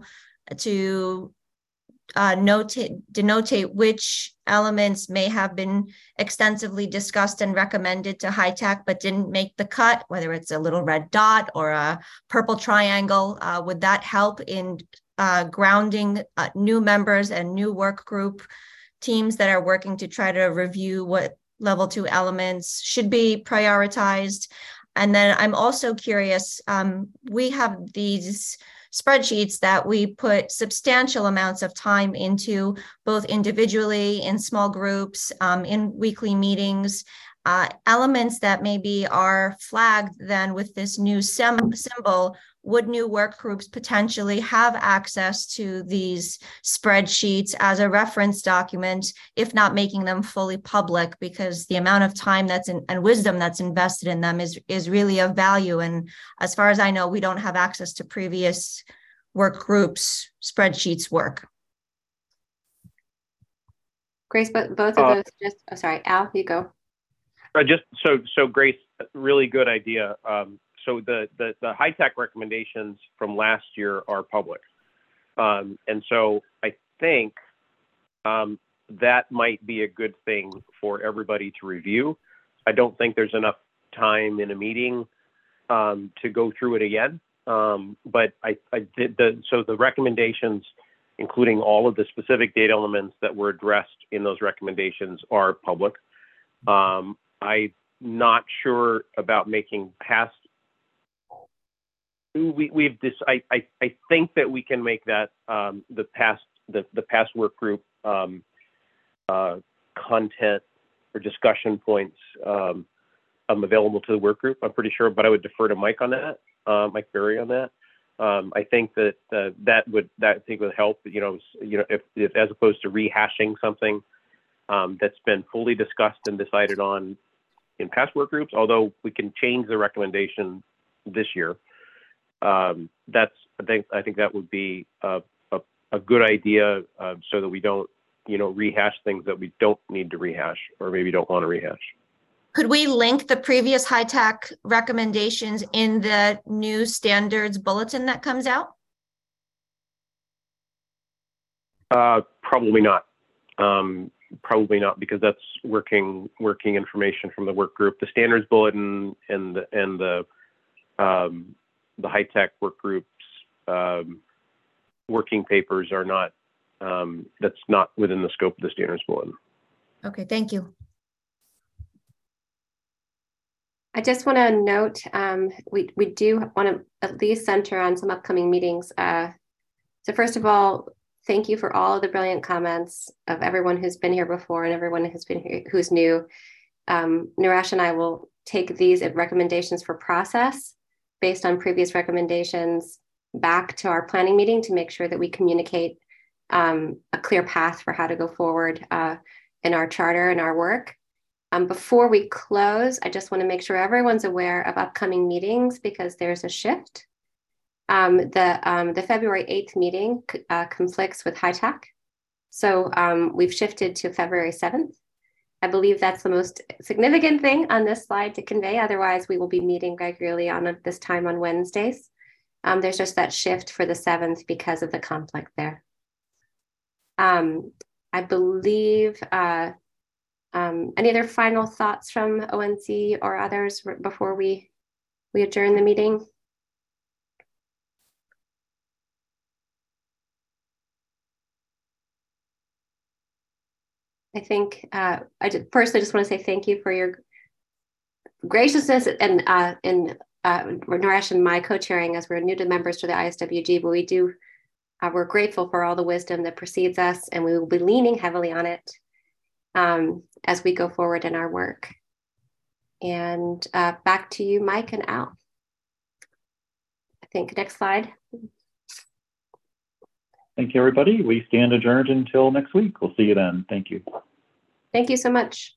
to Uh, notate, denotate which elements may have been extensively discussed and recommended to H I T A C but didn't make the cut, whether it's a little red dot or a purple triangle. Uh, would that help in uh, grounding uh, new members and new work group teams that are working to try to review what level two elements should be prioritized? And then I'm also curious, um, we have these spreadsheets that we put substantial amounts of time into, both individually, in small groups, um, in weekly meetings, uh, elements that maybe are flagged then with this new symbol. Would new work groups potentially have access to these spreadsheets as a reference document, if not making them fully public, because the amount of time that's in, and wisdom that's invested in them is, is really of value. And as far as I know, we don't have access to previous work groups spreadsheets work. Grace, but both of Uh, those just, oh, sorry, Al, you go. Uh, just so, so Grace, really good idea. Um, so the, the, the high-tech recommendations from last year are public. Um, and so I think um, that might be a good thing for everybody to review. I don't think there's enough time in a meeting um, to go through it again. Um, but I, I did the, so the recommendations, including all of the specific data elements that were addressed in those recommendations, are public. Um, I'm not sure about making past. We, we've this. I, I, I think that we can make that um, the past the, the past work group um, uh, content or discussion points um, um, available to the work group. I'm pretty sure, but I would defer to Mike on that. Uh, Mike Berry on that. Um, I think that uh, that would that I think would help. You know, you know, if, if as opposed to rehashing something um, that's been fully discussed and decided on in past work groups. Although we can change the recommendation this year, um, that's I think I think that would be a a, a good idea uh, so that we don't you know rehash things that we don't need to rehash or maybe don't want to rehash. Could we link the previous high-tech recommendations in the new standards bulletin that comes out? Uh, probably not. Um, probably not, because that's working working information from the work group. The standards bulletin and the and the um, the high-tech work groups um, working papers are not. Um, that's not within the scope of the standards bulletin. Okay, thank you. I just want to note, um, we, we do want to at least center on some upcoming meetings. Uh, so first of all, thank you for all of the brilliant comments of everyone who's been here before and everyone who's been here who's new. Um, Naresh and I will take these recommendations for process based on previous recommendations back to our planning meeting to make sure that we communicate um, a clear path for how to go forward uh, in our charter and our work. Um, before we close, I just want to make sure everyone's aware of upcoming meetings because there's a shift. Um, the, um, the February eighth meeting uh, conflicts with high-tech. So um, we've shifted to February seventh. I believe that's the most significant thing on this slide to convey. Otherwise, we will be meeting regularly on this time on Wednesdays. Um, there's just that shift for the seventh because of the conflict there. Um, I believe... Uh, Um, any other final thoughts from O N C or others before we, we adjourn the meeting? I think uh, I just, firstly just want to say thank you for your graciousness and uh, in uh, Naresh and my co-chairing as we're new to members to the I S W G, but we do, uh, we're grateful for all the wisdom that precedes us and we will be leaning heavily on it Um, as we go forward in our work. And uh, back to you, Mike and Al. I think next slide. Thank you, everybody. We stand adjourned until next week. We'll see you then. Thank you. Thank you so much.